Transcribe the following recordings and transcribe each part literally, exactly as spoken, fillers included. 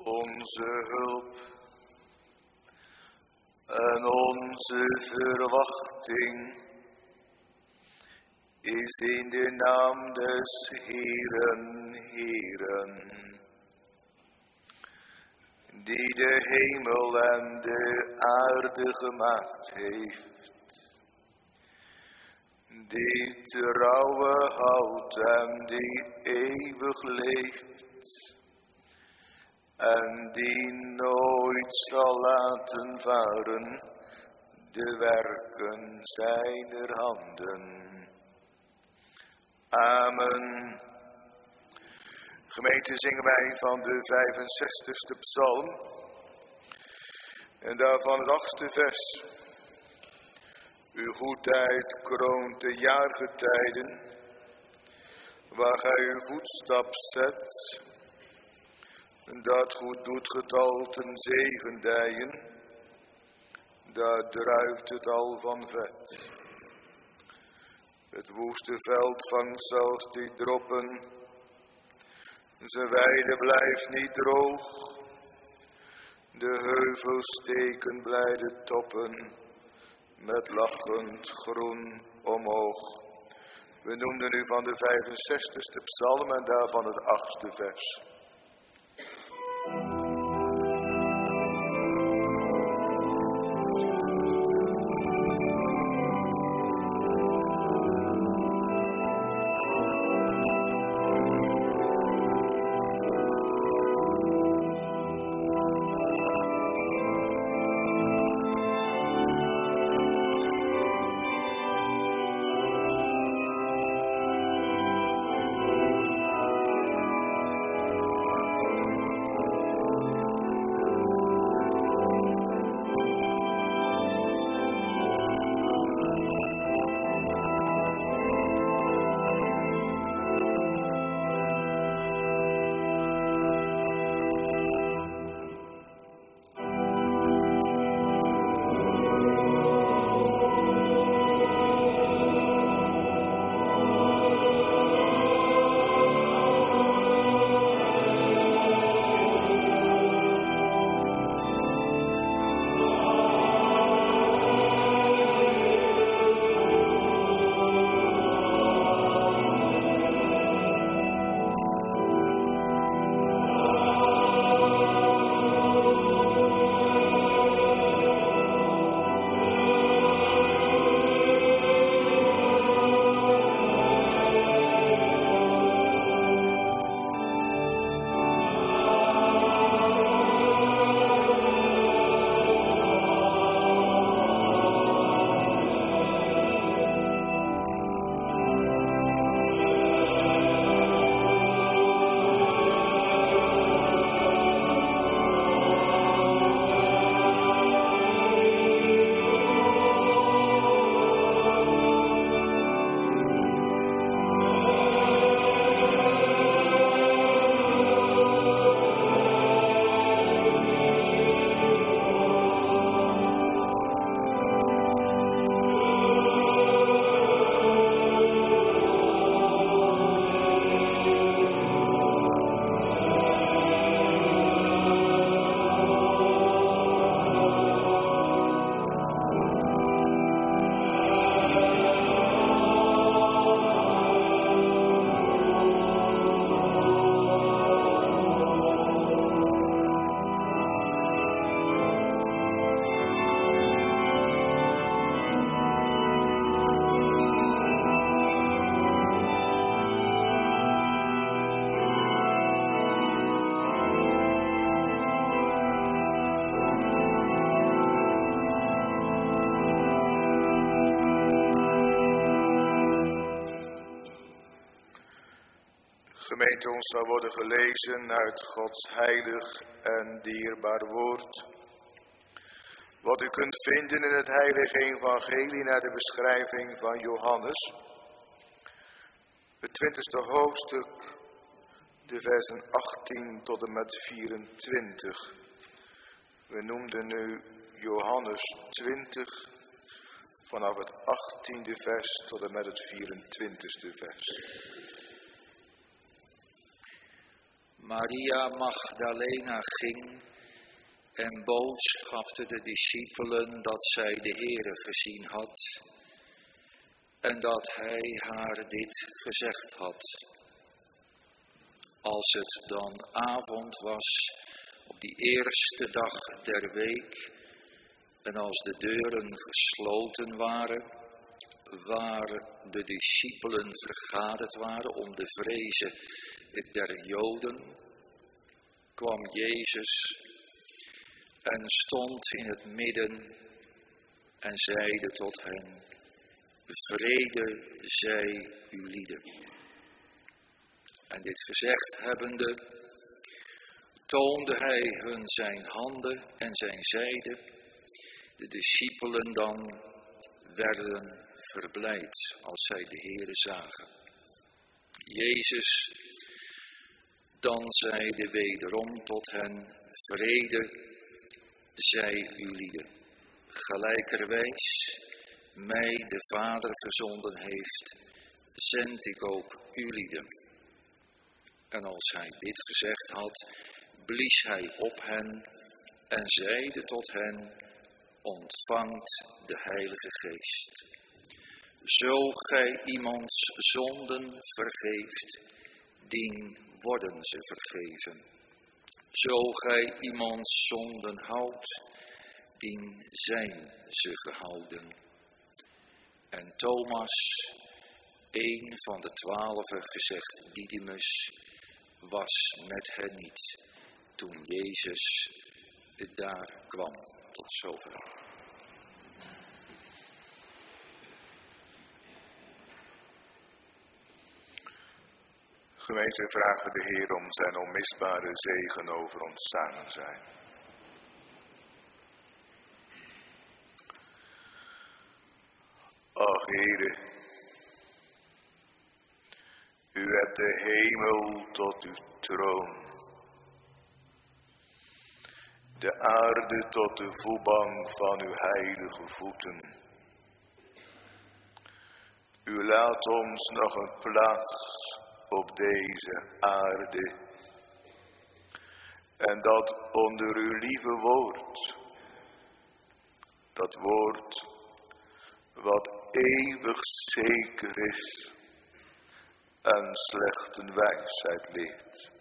Onze hulp en onze verwachting is in de naam des Heeren, Heeren, die de hemel en de aarde gemaakt heeft, die trouwe houdt en die eeuwig leeft, en die nooit zal laten varen de werken zijner handen. Amen. Gemeente, zingen wij van de vijfenzestigste psalm en daarvan het achtste vers. Uw goedheid kroont de jaargetijden, waar gij uw voetstap zet. Dat goed doet getal ten zegendijen, daar druipt het al van vet. Het woeste veld vangt zelfs die droppen, zijn weide blijft niet droog. De heuvels steken blijde toppen, met lachend groen omhoog. We noemden nu van de vijfenzestigste psalm en daarvan het achtste vers. Gemeente, ons zal worden gelezen uit Gods heilig en dierbaar woord. Wat u kunt vinden in het heilige evangelie naar de beschrijving van Johannes. Het twintigste hoofdstuk, de versen achttien tot en met vierentwintig. We noemden nu Johannes twintig, vanaf het achttiende vers tot en met het vierentwintigste vers. Maria Magdalena ging en boodschapte de discipelen dat zij de Heere gezien had en dat hij haar dit gezegd had. Als het dan avond was op die eerste dag der week en als de deuren gesloten waren, waar de discipelen vergaderd waren om de vrezen der Joden, kwam Jezus en stond in het midden en zeide tot hen: vrede zij u lieden. En dit gezegd hebbende, toonde hij hun zijn handen en zijn zijde. De discipelen dan werden verblijd als zij de Heere zagen. Jezus dan zeide wederom tot hen: vrede zij u lieden. Gelijkerwijs mij de Vader gezonden heeft, zend ik ook u lieden. En als hij dit gezegd had, blies hij op hen en zeide tot hen: ontvangt de Heilige Geest. Zo gij iemands zonden vergeeft, dien worden ze vergeven. Zo gij iemands zonden houdt, dien zijn ze gehouden. En Thomas, een van de twaalfen, gezegd Didymus, was met hen niet toen Jezus daar kwam. Tot zover. Gemeente, vragen de Heer om zijn onmisbare zegen over ons samen zijn. Ach Heere, u hebt de hemel tot uw troon, de aarde tot de voetbank van uw heilige voeten. U laat ons nog een plaats op deze aarde, en dat onder uw lieve woord, dat woord wat eeuwig zeker is en slechts een wijsheid leert.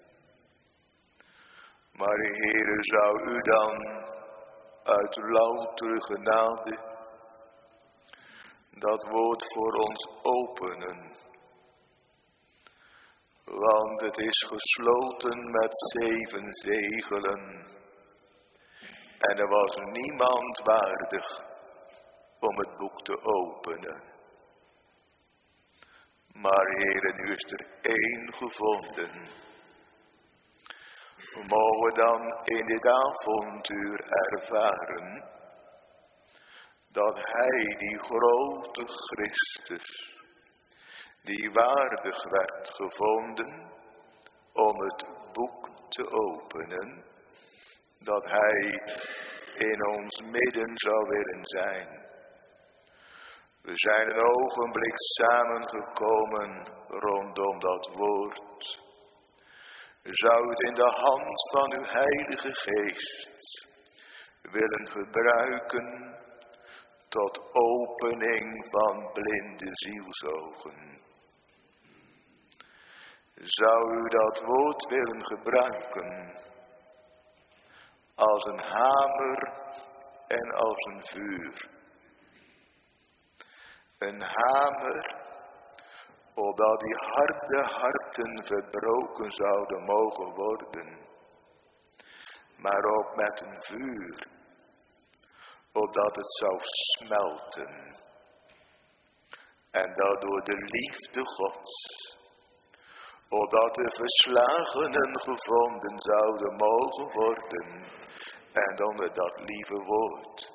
Maar Heere, zou u dan uit loutere genade dat woord voor ons openen, want het is gesloten met zeven zegelen en er was niemand waardig om het boek te openen. Maar Heere, nu is er één gevonden. We mogen dan in dit avontuur ervaren dat Hij, die grote Christus, die waardig werd gevonden om het boek te openen, dat Hij in ons midden zou willen zijn. We zijn een ogenblik samengekomen rondom dat woord. Zou het in de hand van uw Heilige Geest willen gebruiken tot opening van blinde zielsogen. Zou u dat woord willen gebruiken als een hamer en als een vuur. Een hamer, opdat die harde harten verbroken zouden mogen worden, maar ook met een vuur, opdat het zou smelten. En dat door de liefde Gods, opdat de verslagenen gevonden zouden mogen worden, en onder dat lieve woord.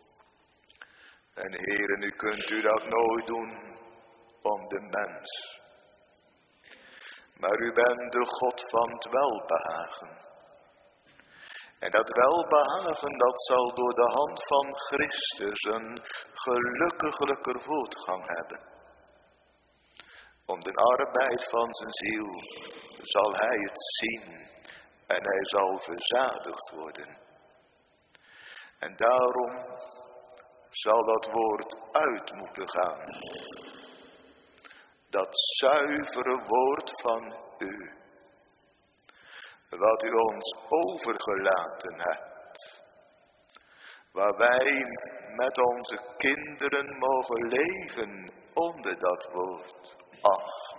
En Heere, nu kunt u dat nooit doen om de mens. Maar u bent de God van het welbehagen. En dat welbehagen, dat zal door de hand van Christus een gelukkiglijker voortgang hebben. Om de arbeid van zijn ziel zal hij het zien en hij zal verzadigd worden. En daarom zal dat woord uit moeten gaan. Dat zuivere woord van u. Wat u ons overgelaten hebt. Waar wij met onze kinderen mogen leven onder dat woord. Ach,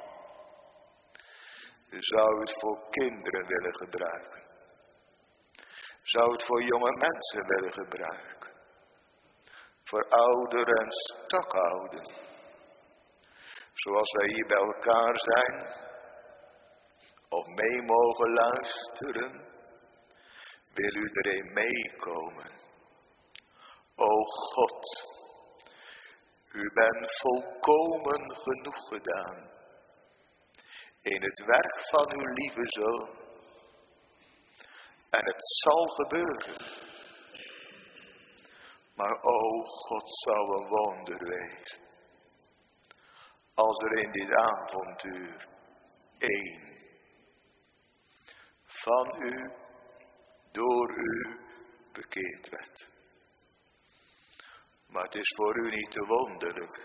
u zou het voor kinderen willen gebruiken. Zou het voor jonge mensen willen gebruiken. Voor ouderen en stokouden. Zoals wij hier bij elkaar zijn. Of mee mogen luisteren. Wil u erin meekomen. O God. U bent volkomen genoeg gedaan. In het werk van uw lieve Zoon. En het zal gebeuren. Maar o God, zou een wonder wezen. Als er in dit avontuur één van u, door u bekeerd werd. Maar het is voor u niet te wonderlijk.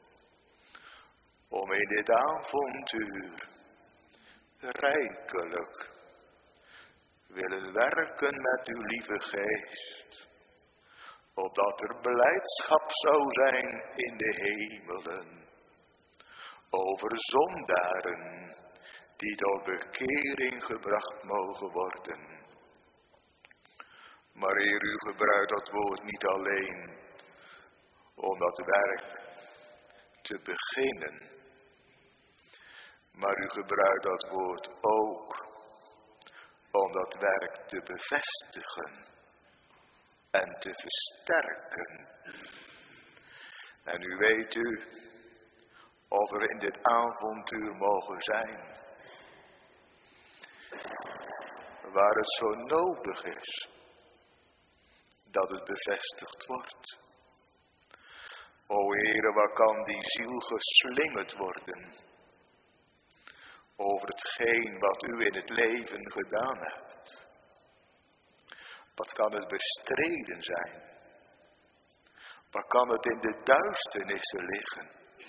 Om in dit avontuur rijkelijk willen werken met uw lieve geest. Opdat er blijdschap zou zijn in de hemelen. Over zondaren die tot bekering gebracht mogen worden. Maar Heer, u gebruikt dat woord niet alleen om dat werk te beginnen. Maar u gebruikt dat woord ook om dat werk te bevestigen en te versterken. En u weet u, of we in dit avontuur mogen zijn, waar het zo nodig is dat het bevestigd wordt. O Heere, waar kan die ziel geslingerd worden over hetgeen wat u in het leven gedaan hebt. Wat kan het bestreden zijn? Waar kan het in de duisternissen liggen?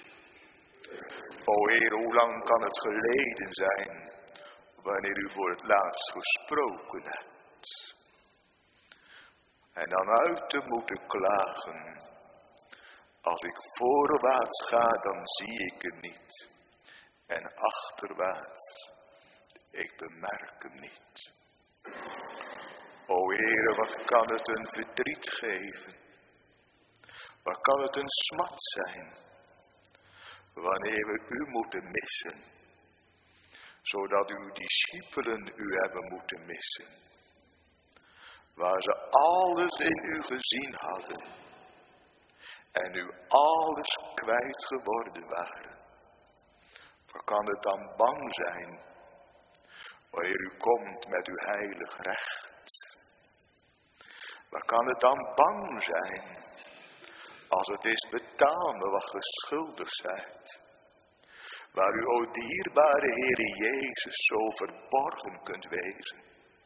O Heer, hoe lang kan het geleden zijn wanneer u voor het laatst gesproken hebt? En dan uit te moeten klagen. Als ik voorwaarts ga, dan zie ik hem niet. En achterwaarts, ik bemerk hem niet. O Heere, wat kan het een verdriet geven? Wat kan het een smat zijn? Wanneer we u moeten missen. Zodat uw discipelen u hebben moeten missen. Waar ze alles in u gezien hadden. En u alles kwijt geworden waren. Waar kan het dan bang zijn? Wanneer u komt met uw heilig recht. Waar kan het dan bang zijn? Als het is betamen wat geschuldigd zijt. Waar u, o dierbare Heere Jezus, zo verborgen kunt wezen.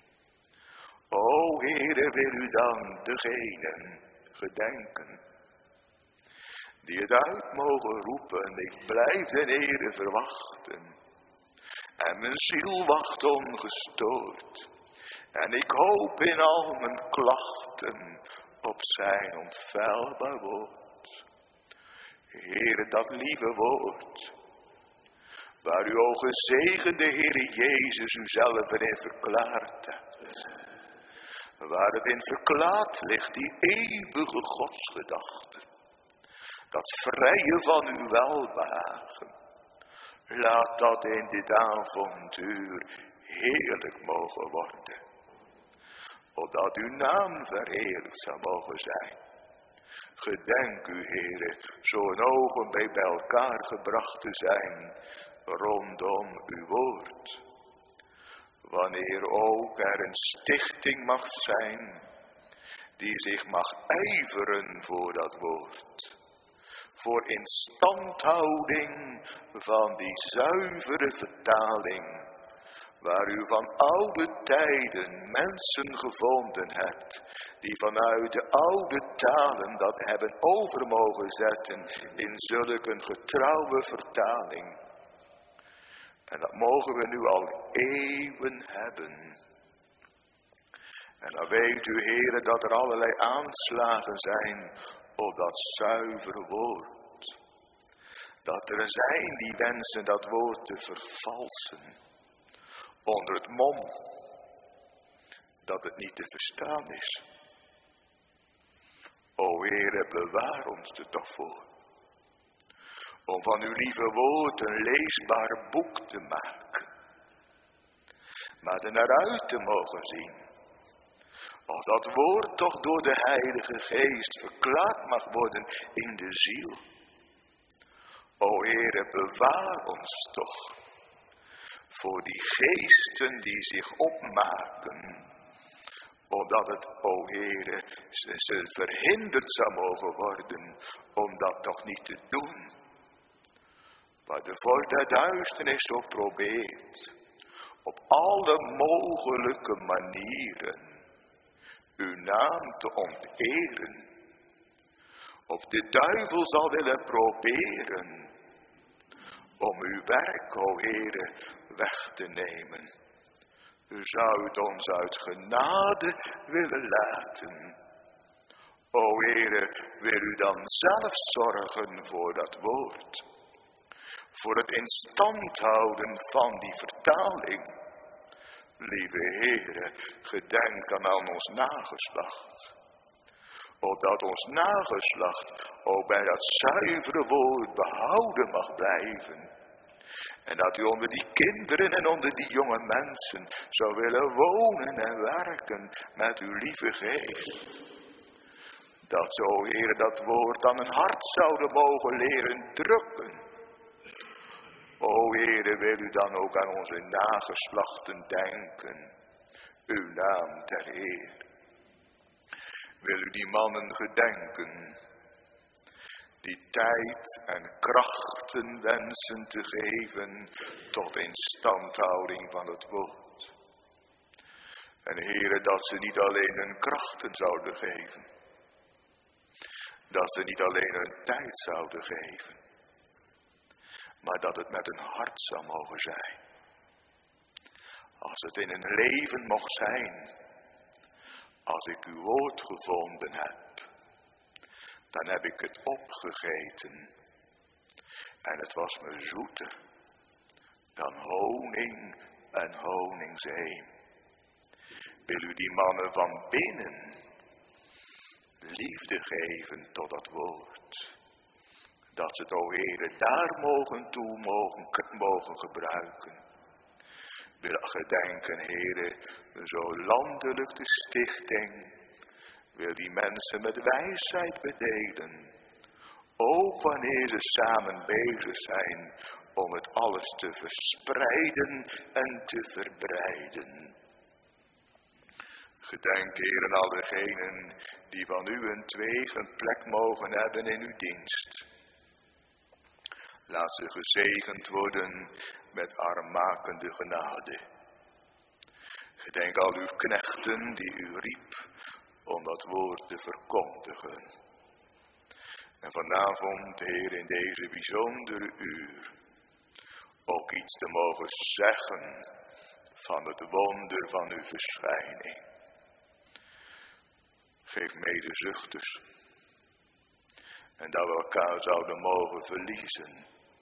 O Heere, wil u dan degenen gedenken. Die het uit mogen roepen, ik blijf den Heere verwachten. En mijn ziel wacht ongestoord. En ik hoop in al mijn klachten op zijn onfeilbaar woord. Heere, dat lieve woord. Waar u, o gezegende Heere Jezus, uzelf erin verklaard hebt. Waar het in verklaard ligt, die eeuwige godsgedachte. Dat vrije van uw welbehagen. Laat dat in dit avontuur heerlijk mogen worden. Opdat uw naam verheerlijkt zou mogen zijn. Gedenk u, Heere, zo'n ogenblik bij elkaar gebracht te zijn rondom uw woord. Wanneer ook er een stichting mag zijn die zich mag ijveren voor dat woord. Voor instandhouding van die zuivere vertaling waar u van oude tijden mensen gevonden hebt, die vanuit de oude talen dat hebben over mogen zetten in zulke getrouwe vertaling. En dat mogen we nu al eeuwen hebben. En dan weet u, heren, dat er allerlei aanslagen zijn op dat zuivere woord. Dat er zijn die wensen dat woord te vervalsen. Onder het mom dat het niet te verstaan is. O Heere, bewaar ons er toch voor. Om van uw lieve woord een leesbaar boek te maken. Maar er naar uit te mogen zien. Of dat woord toch door de Heilige Geest verklaard mag worden in de ziel. O Heere, bewaar ons toch. Voor die geesten die zich opmaken. Omdat het, o Heere, ze, ze verhinderd zou mogen worden om dat toch niet te doen. Waar de vorst der duisternis toch probeert. Op alle mogelijke manieren. Uw naam te onteren. Of de duivel zal willen proberen. Om uw werk, o Heere, weg te nemen. U zou het ons uit genade willen laten. O Heere, wil u dan zelf zorgen voor dat woord. Voor het in stand houden van die vertaling. Lieve Heere, gedenk dan aan ons nageslacht. Opdat ons nageslacht ook bij dat zuivere woord behouden mag blijven. En dat u onder die kinderen en onder die jonge mensen zou willen wonen en werken met uw lieve geest. Dat zo, Heere, dat woord aan een hart zouden mogen leren drukken. O Heere, wil u dan ook aan onze nageslachten denken. Uw naam ter eer. Wil u die mannen gedenken. Die tijd en krachten wensen te geven tot instandhouding van het woord. En Heere, dat ze niet alleen hun krachten zouden geven. Dat ze niet alleen hun tijd zouden geven. Maar dat het met een hart zou mogen zijn. Als het in een leven mocht zijn. Als ik uw woord gevonden heb. Dan heb ik het opgegeten. En het was me zoeter. Dan honing en honingsheem. Wil u die mannen van binnen. Liefde geven tot dat woord. Dat ze het, o Heere, daar mogen toe mogen, mogen gebruiken. Wil gedenken, Heere, zo landelijk de stichting. Wil die mensen met wijsheid bedelen. Ook wanneer ze samen bezig zijn om het alles te verspreiden en te verbreiden. Gedenk, Heer, aan al degenen die van u een twegen plek mogen hebben in uw dienst. Laat ze gezegend worden met armmakende genade. Gedenk al uw knechten die u riep om dat woord te verkondigen. En vanavond, Heer, in deze bijzondere uur, ook iets te mogen zeggen van het wonder van uw verschijning. Geef medezuchters. En dat we elkaar zouden mogen verliezen.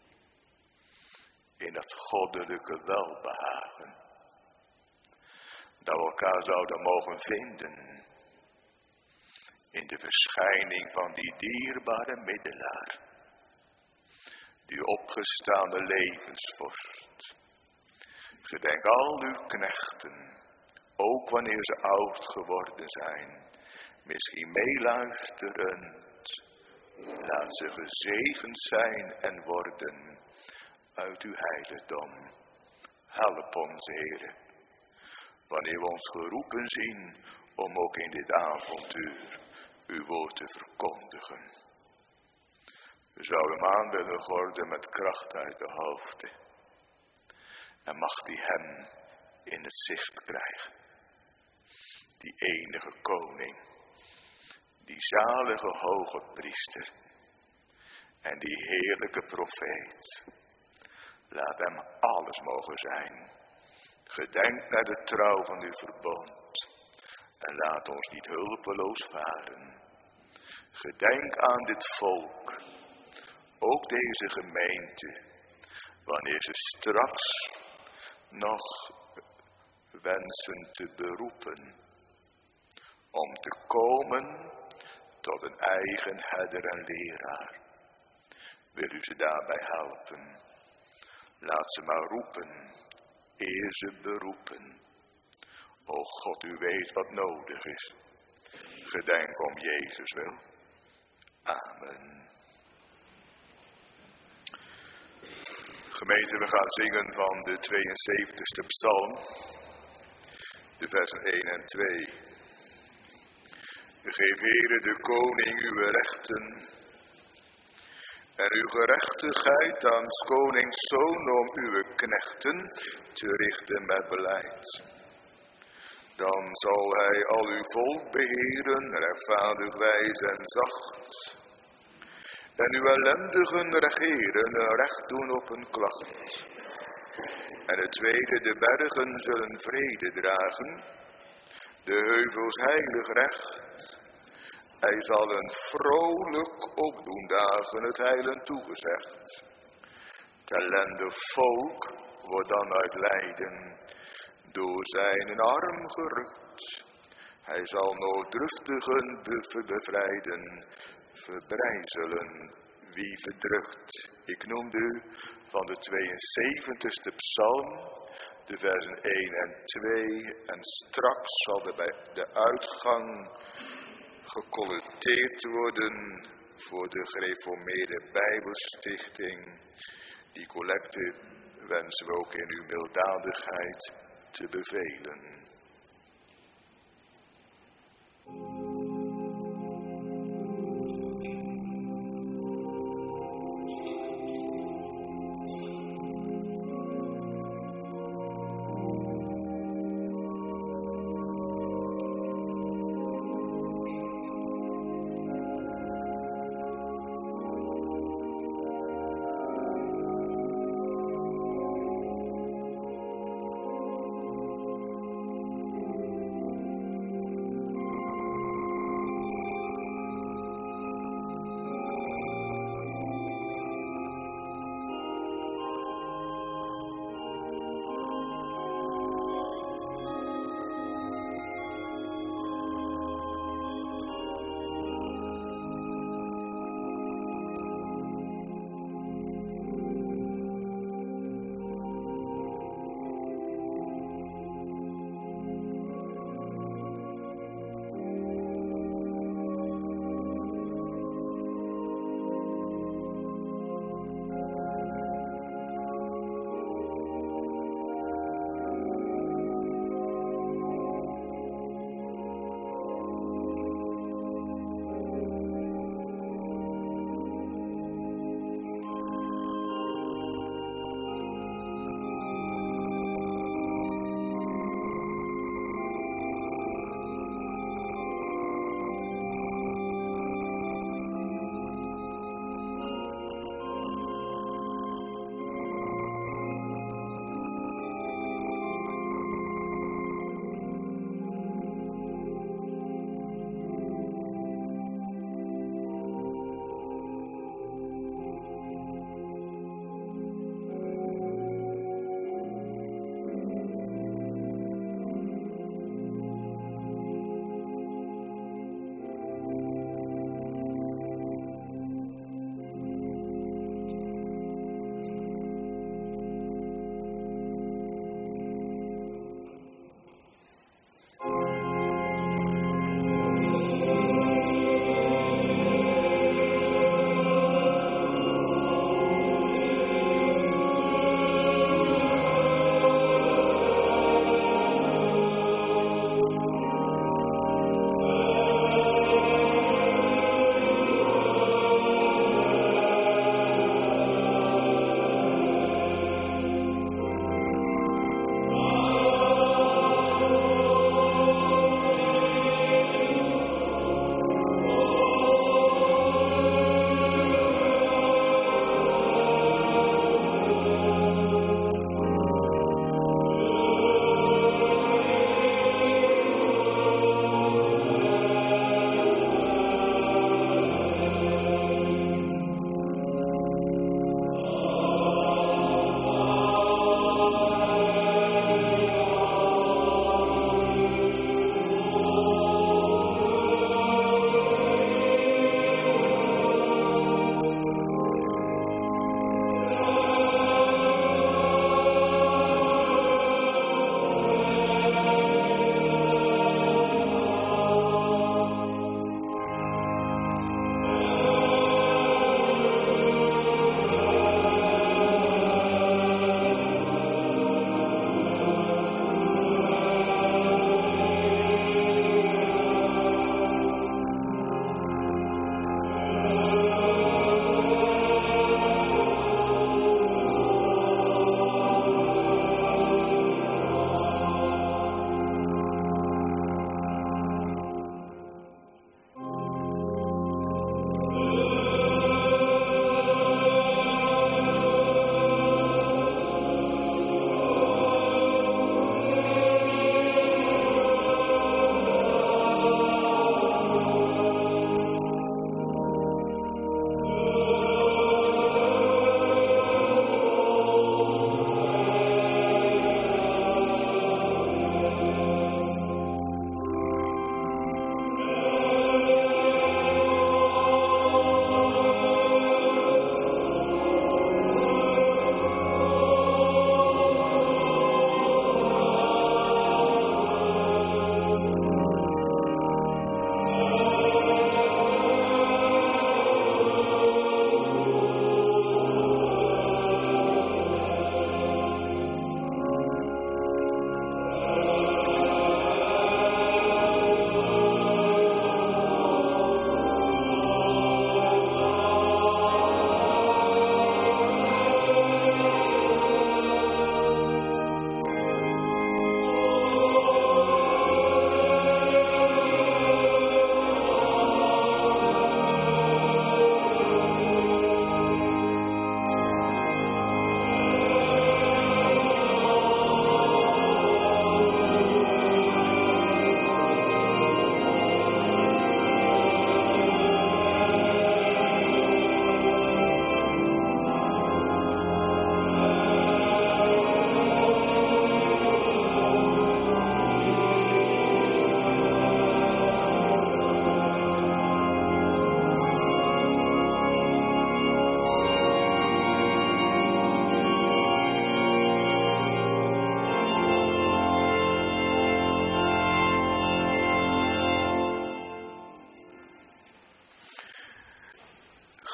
In dat goddelijke welbehagen. Dat we elkaar zouden mogen vinden. In de verschijning van die dierbare middelaar. Die opgestaande levensvorst. Gedenk al uw knechten. Ook wanneer ze oud geworden zijn. Misschien meeluisterend. Laat ze gezegend zijn en worden uit uw heiligdom. Help ons, Heere, wanneer we ons geroepen zien om ook in dit avontuur uw woord te verkondigen. We zouden hem aan willen gorden met kracht uit de hoofden. En mag die hem in het zicht krijgen. Die enige koning, die zalige hoge priester en die heerlijke profeet. Laat hem alles mogen zijn. Gedenk naar de trouw van uw verbond en laat ons niet hulpeloos varen. Gedenk aan dit volk, ook deze gemeente, wanneer ze straks nog wensen te beroepen om te komen tot een eigen herder en leraar. Wil u ze daarbij helpen? Laat ze maar roepen, eer ze beroepen. O God, u weet wat nodig is. Gedenk om Jezus wil. Amen. Gemeente, we gaan zingen van de tweeënzeventigste psalm, de versen één en twee. Geef Heere de koning uw rechten en uw gerechtigheid aan konings zoon om uw knechten te richten met beleid. Dan zal hij al uw volk beheren, rechtvaardig, wijs en zacht. En uw ellendigen regeren, recht doen op een klacht. En het tweede, de bergen zullen vrede dragen, de heuvels heilig recht. Hij zal een vrolijk opdoen dagen, het heilen toegezegd. Het ellendig volk wordt dan uit lijden door zijn arm gerukt. Hij zal nooddruftigen bevrijden, verbrijzelen wie verdrukt. Ik noemde u van de tweeënzeventigste psalm, de versen één en twee. En straks zal er bij de uitgang gecollecteerd worden voor de gereformeerde Bijbelstichting. Die collecte wensen we ook in uw milddadigheid te bevelen.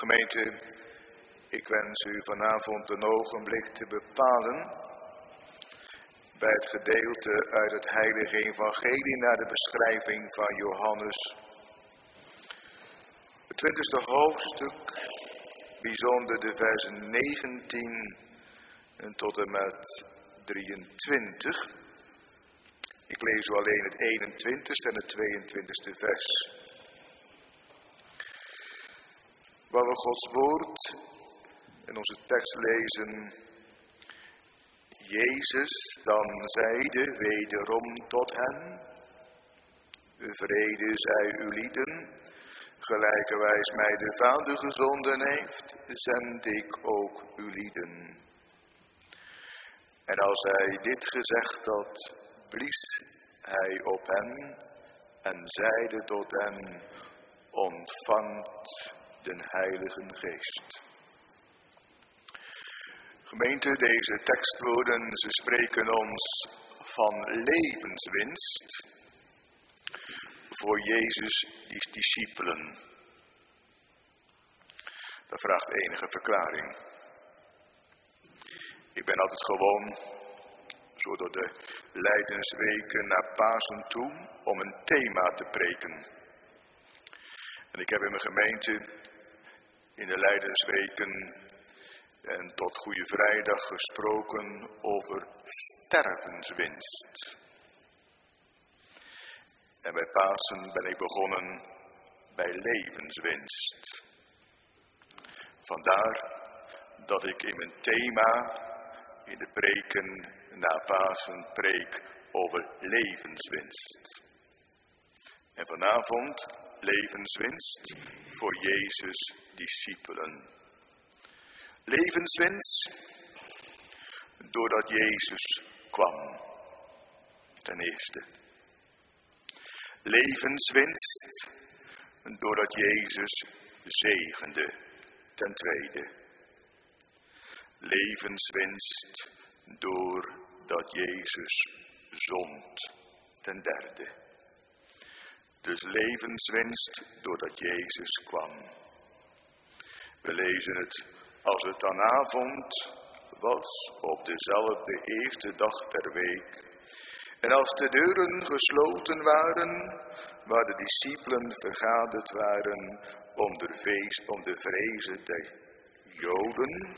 Gemeente, ik wens u vanavond een ogenblik te bepalen bij het gedeelte uit het Heilige Evangelie naar de beschrijving van Johannes. Het twintigste hoofdstuk, bijzonder de versen negentien en tot en met drieëntwintig. Ik lees u alleen het eenentwintigste en het tweeëntwintigste vers. Waar we Gods woord in onze tekst lezen. Jezus dan zeide wederom tot hen: vrede zij u lieden, gelijkerwijs mij de Vader gezonden heeft, zend ik ook u lieden. En als hij dit gezegd had, blies hij op hen en zeide tot hen: ontvangt den Heiligen Geest. Gemeente, deze tekstwoorden, ze spreken ons van levenswinst voor Jezus' discipelen. Dat vraagt enige verklaring. Ik ben altijd gewoon, zo door de lijdensweken naar Pasen toe, om een thema te preken. En ik heb in mijn gemeente in de lijdensweken en tot Goede Vrijdag gesproken over stervenswinst. En bij Pasen ben ik begonnen bij levenswinst. Vandaar dat ik in mijn thema in de preken na Pasen preek over levenswinst. En vanavond levenswinst voor Jezus' discipelen. Levenswinst doordat Jezus kwam, ten eerste. Levenswinst doordat Jezus zegende, ten tweede. Levenswinst doordat Jezus zond, ten derde. Dus levenswinst doordat Jezus kwam. We lezen het: als het dan avond was op dezelfde eerste dag der week, en als de deuren gesloten waren, waar de discipelen vergaderd waren om de, feest, om de vrezen der Joden,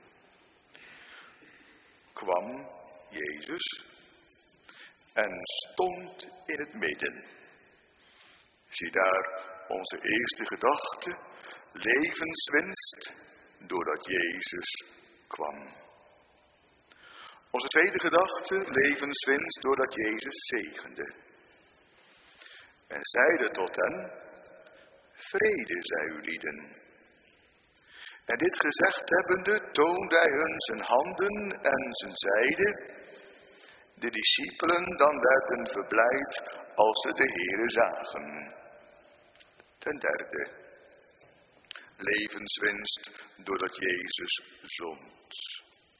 kwam Jezus en stond in het midden. Zie daar onze eerste gedachte, levenswinst doordat Jezus kwam. Onze tweede gedachte, levenswinst doordat Jezus zegende. En zeide tot hen: vrede zij u lieden. En dit gezegd hebbende, toonde hij hun zijn handen en zijn zijde. De discipelen dan werden verblijd als ze de Heere zagen. Ten derde, levenswinst doordat Jezus zond.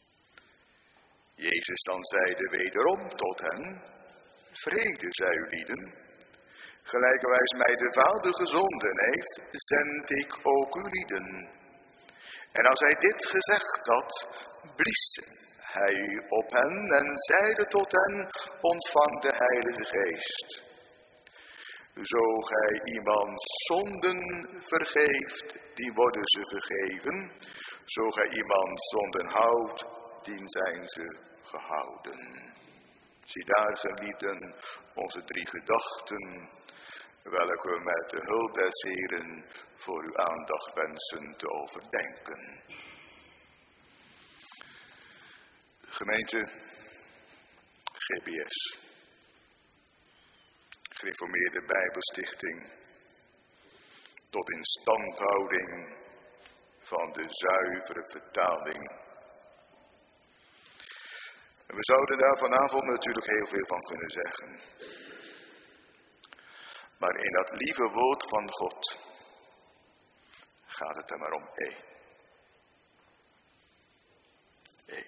Jezus dan zeide wederom tot hen: vrede zij u lieden. Gelijkerwijs mij de Vader gezonden heeft, zend ik ook u lieden. En als hij dit gezegd had, blies hij op hen en zeide tot hen: ontvang de Heilige Geest. Zo gij iemand zonden vergeeft, die worden ze vergeven. Zo gij iemand zonden houdt, dien zijn ze gehouden. Zie daar, gelieden, onze drie gedachten, welke we met de hulp des Heeren voor uw aandacht wensen te overdenken. Gemeente G B S, Gereformeerde Bijbelstichting, tot instandhouding van de zuivere vertaling. En we zouden daar vanavond natuurlijk heel veel van kunnen zeggen. Maar in dat lieve woord van God gaat het er maar om één. Eén.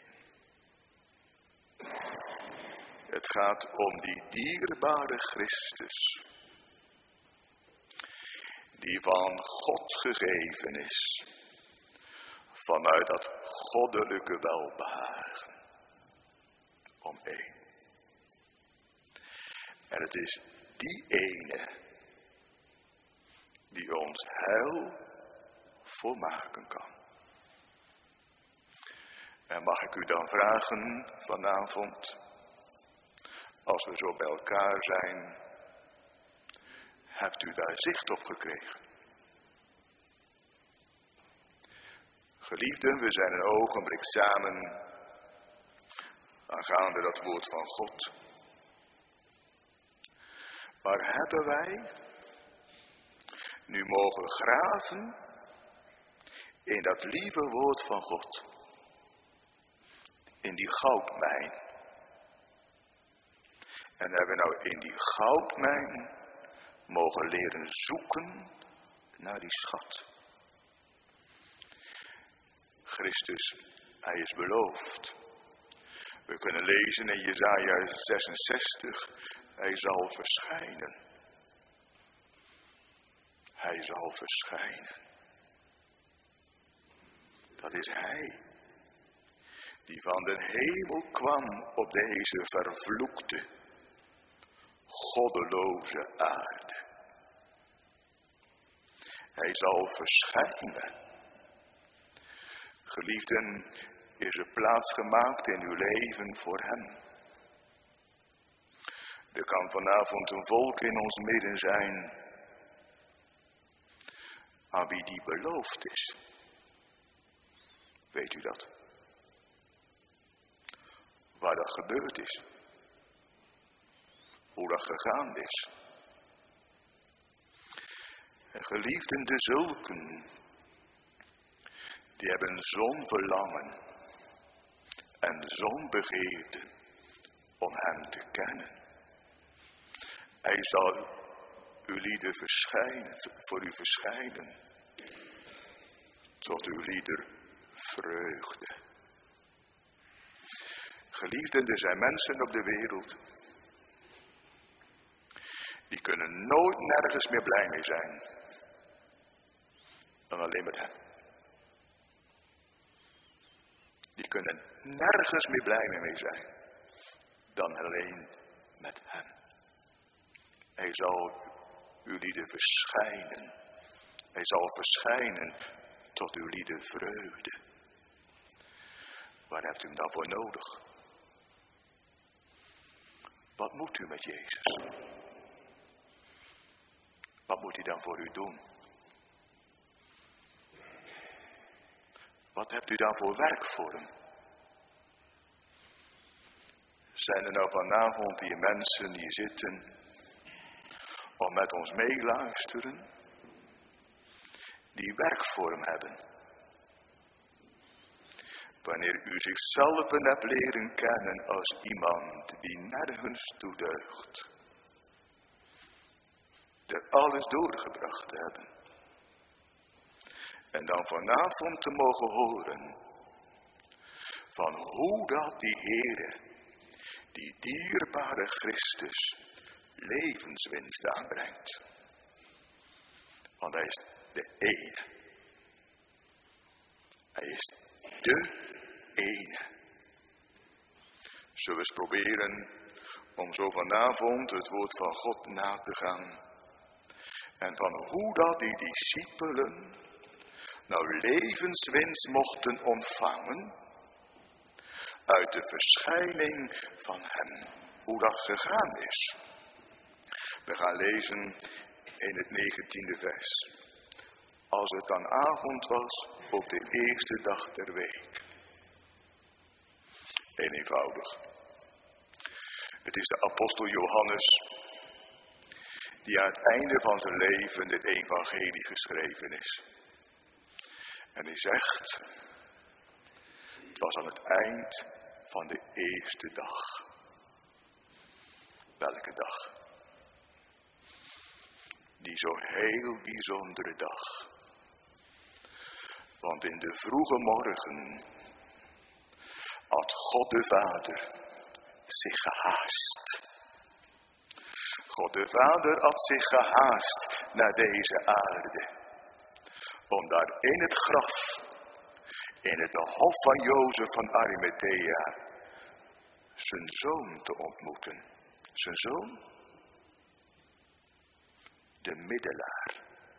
Het gaat om die dierbare Christus, die van God gegeven is, vanuit dat goddelijke welbehagen. Om één. En het is die ene die ons heil volmaken kan. En mag ik u dan vragen vanavond, als we zo bij elkaar zijn, hebt u daar zicht op gekregen? Geliefden, we zijn een ogenblik samen aangaande dat woord van God. Maar hebben wij nu mogen graven in dat lieve woord van God? In die goudmijn. En hebben we nou in die goudmijn mogen leren zoeken naar die schat. Christus, hij is beloofd. We kunnen lezen in Jesaja zesenzestig, hij zal verschijnen. Hij zal verschijnen. Dat is hij, die van de hemel kwam op deze vervloekte, goddeloze aarde. Hij zal verschijnen. Geliefden, is er plaats gemaakt in uw leven voor hem. Er kan vanavond een volk in ons midden zijn, aan wie die beloofd is. Weet u dat? Waar dat gebeurd is. Hoe dat gegaan is. En geliefden, de zulken, die hebben zo'n verlangen en zo'n begeerte om hem te kennen. Hij zal uw lieden verschijnen, voor u verschijnen, tot uw lieder vreugde. Geliefden, er zijn mensen op de wereld, die kunnen nooit nergens meer blij mee zijn, dan alleen met hem. Die kunnen nergens meer blij mee zijn, dan alleen met hem. Hij zal uw lieden verschijnen. Hij zal verschijnen tot uw lieden vreugde. Waar hebt u hem dan voor nodig? Wat moet u met Jezus? Wat moet hij dan voor u doen? Wat hebt u dan voor werk voor hem? Zijn er nou vanavond die mensen die zitten om met ons meeluisteren, die werk voor hem hebben? Wanneer u zichzelf hebt leren kennen als iemand die nergens toe deugt, er alles doorgebracht te hebben. En dan vanavond te mogen horen van hoe dat die Heere, die dierbare Christus, levenswinst aanbrengt. Want hij is de ene. Hij is de ene. Zullen we eens proberen om zo vanavond het woord van God na te gaan. En van hoe dat die discipelen nou levenswinst mochten ontvangen uit de verschijning van hem. Hoe dat gegaan is. We gaan lezen in het negentiende vers. Als het dan avond was op de eerste dag der week. En eenvoudig. Het is de apostel Johannes die aan het einde van zijn leven het evangelie geschreven is. En hij zegt, het was aan het eind van de eerste dag. Welke dag? Die zo heel bijzondere dag. Want in de vroege morgen had God de Vader zich gehaast. God de Vader had zich gehaast naar deze aarde. Om daar in het graf, in het hof van Jozef van Arimathea zijn zoon te ontmoeten. Zijn zoon? De middelaar.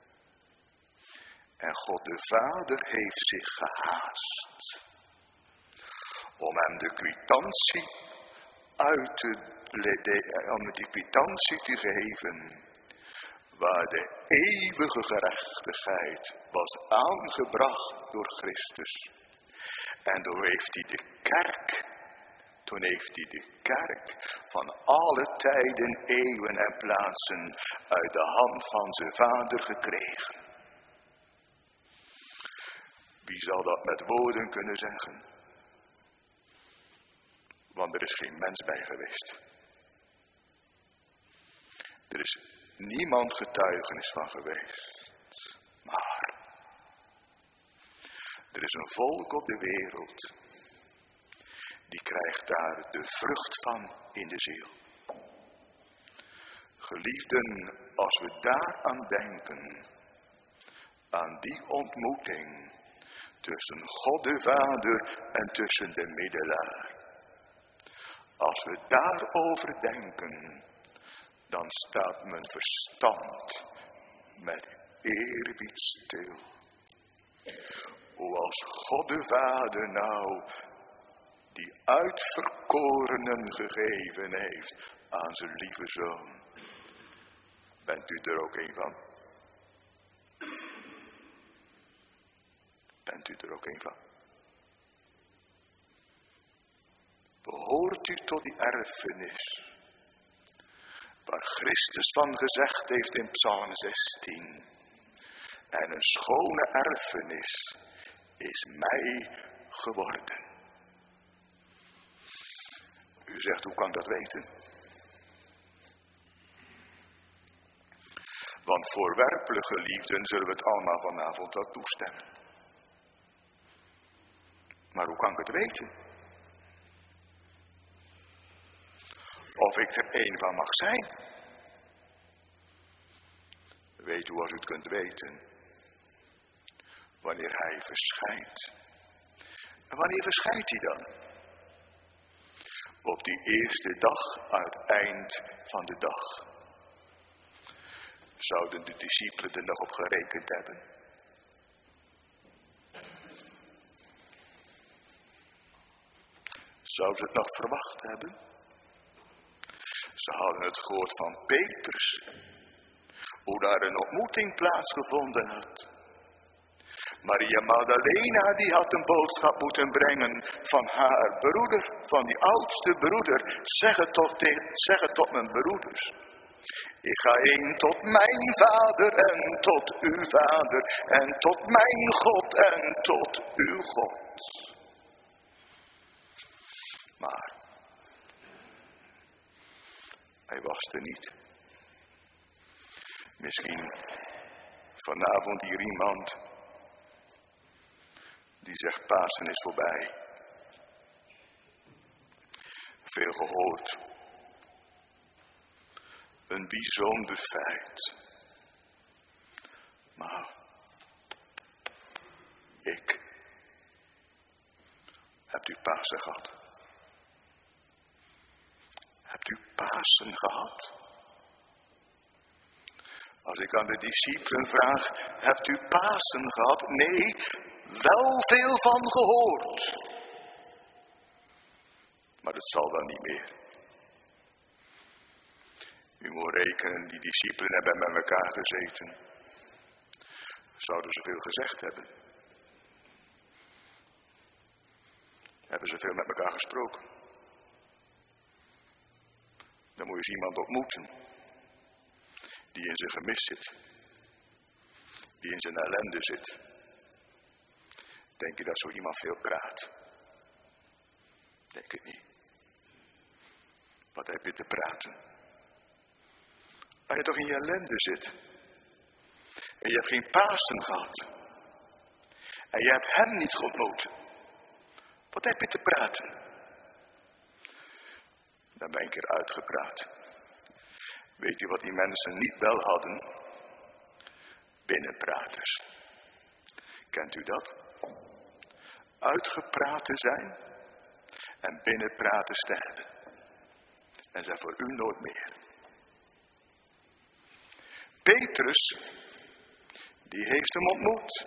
En God de Vader heeft zich gehaast om hem de kwitantie uit te, om die kwitantie te geven waar de eeuwige gerechtigheid was aangebracht door Christus. En toen heeft hij de kerk, toen heeft hij de kerk van alle tijden, eeuwen en plaatsen uit de hand van zijn Vader gekregen. Wie zal dat met woorden kunnen zeggen? Want er is geen mens bij geweest. Er is niemand getuigenis van geweest. Maar er is een volk op de wereld. Die krijgt daar de vrucht van in de ziel. Geliefden, als we daaraan denken. Aan die ontmoeting. Tussen God de Vader en tussen de middelaar. Als we daarover denken, dan staat mijn verstand met eerbied stil. Hoe als God de Vader nou die uitverkorenen gegeven heeft aan zijn lieve zoon. Bent u er ook een van? Bent u er ook een van? Behoort u tot die erfenis waar Christus van gezegd heeft in Psalm zestien. En een schone erfenis is mij geworden. U zegt, hoe kan ik dat weten? Want voor werpelijke liefden zullen we het allemaal vanavond wel toestemmen. Maar hoe kan ik het weten? Of ik er één van mag zijn? Weet u als u het kunt weten? Wanneer hij verschijnt. En wanneer verschijnt hij dan? Op die eerste dag aan het eind van de dag. Zouden de discipelen er nog op gerekend hebben? Zouden ze het nog verwacht hebben? Ze hadden het gehoord van Petrus. Hoe daar een ontmoeting plaatsgevonden had. Maria Magdalena die had een boodschap moeten brengen van haar broeder, van die oudste broeder. Zeg het toch, tegen, zeg het tot mijn broeders. Ik ga heen tot mijn vader en tot uw vader en tot mijn God en tot uw God. Maar hij was er niet. Misschien vanavond hier iemand die zegt Pasen is voorbij. Veel gehoord. Een bijzonder feit. Maar ik. Hebt u Pasen gehad? Hebt u Pasen gehad? Als ik aan de discipelen vraag, hebt u Pasen gehad? Nee, wel veel van gehoord. Maar het zal dan niet meer. U moet rekenen, die discipelen hebben met elkaar gezeten. Zouden ze veel gezegd hebben? Hebben ze veel met elkaar gesproken? Dan moet je eens iemand ontmoeten. Die in zijn gemis zit. Die in zijn ellende zit. Denk je dat zo iemand veel praat? Denk het niet. Wat heb je te praten? Als je toch in je ellende zit. En je hebt geen Pasen gehad. En je hebt hem niet ontmoet. Wat heb je te praten? Dan ben ik er uitgepraat. Weet je wat die mensen niet wel hadden? Binnenpraters. Kent u dat? uitgepraat te zijn en binnenpraat te sterven. En zei voor u nooit meer. Petrus, die heeft hem ontmoet.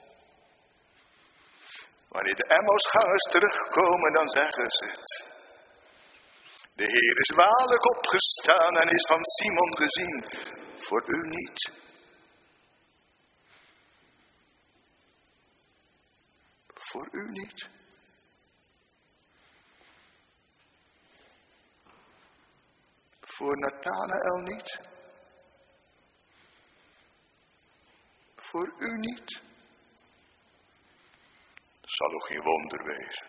Wanneer de Emmausgangers terugkomen, dan zeggen ze het. De Heer is waarlijk opgestaan en is van Simon gezien. Voor u niet. Voor u niet. Voor Nathanael niet. Voor u niet. Dat zal ook geen wonder wezen.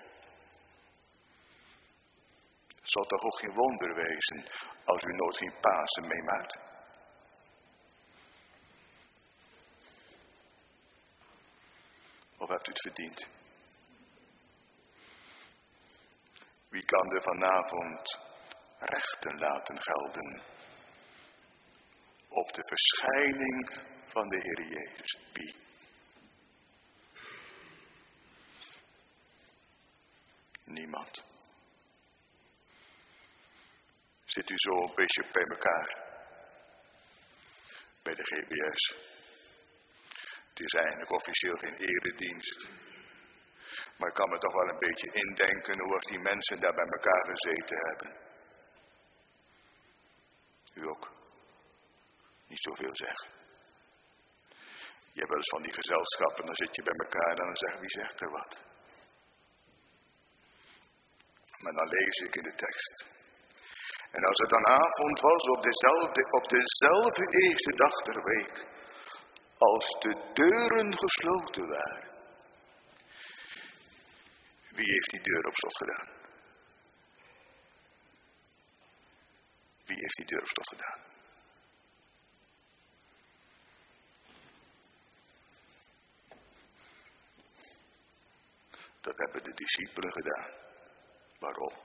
Het zal toch ook geen wonder wezen als u nooit geen Pasen meemaakt. Of hebt u het verdiend? Wie kan er vanavond rechten laten gelden op de verschijning van de Heer Jezus? Wie? Niemand. Zit u zo een beetje bij elkaar? Bij de G B S. Het is eigenlijk officieel geen eredienst. Maar ik kan me toch wel een beetje indenken hoe als die mensen daar bij elkaar gezeten hebben. U ook. Niet zoveel zeggen. Je hebt wel eens van die gezelschappen, dan zit je bij elkaar en dan zeg wie zegt er wat. Maar dan lees ik in de tekst. En als het dan avond was op dezelfde, op dezelfde eerste dag ter week, als de deuren gesloten waren. Wie heeft die deur op slot gedaan? Wie heeft die deur op slot gedaan? Dat hebben de discipelen gedaan. Waarom?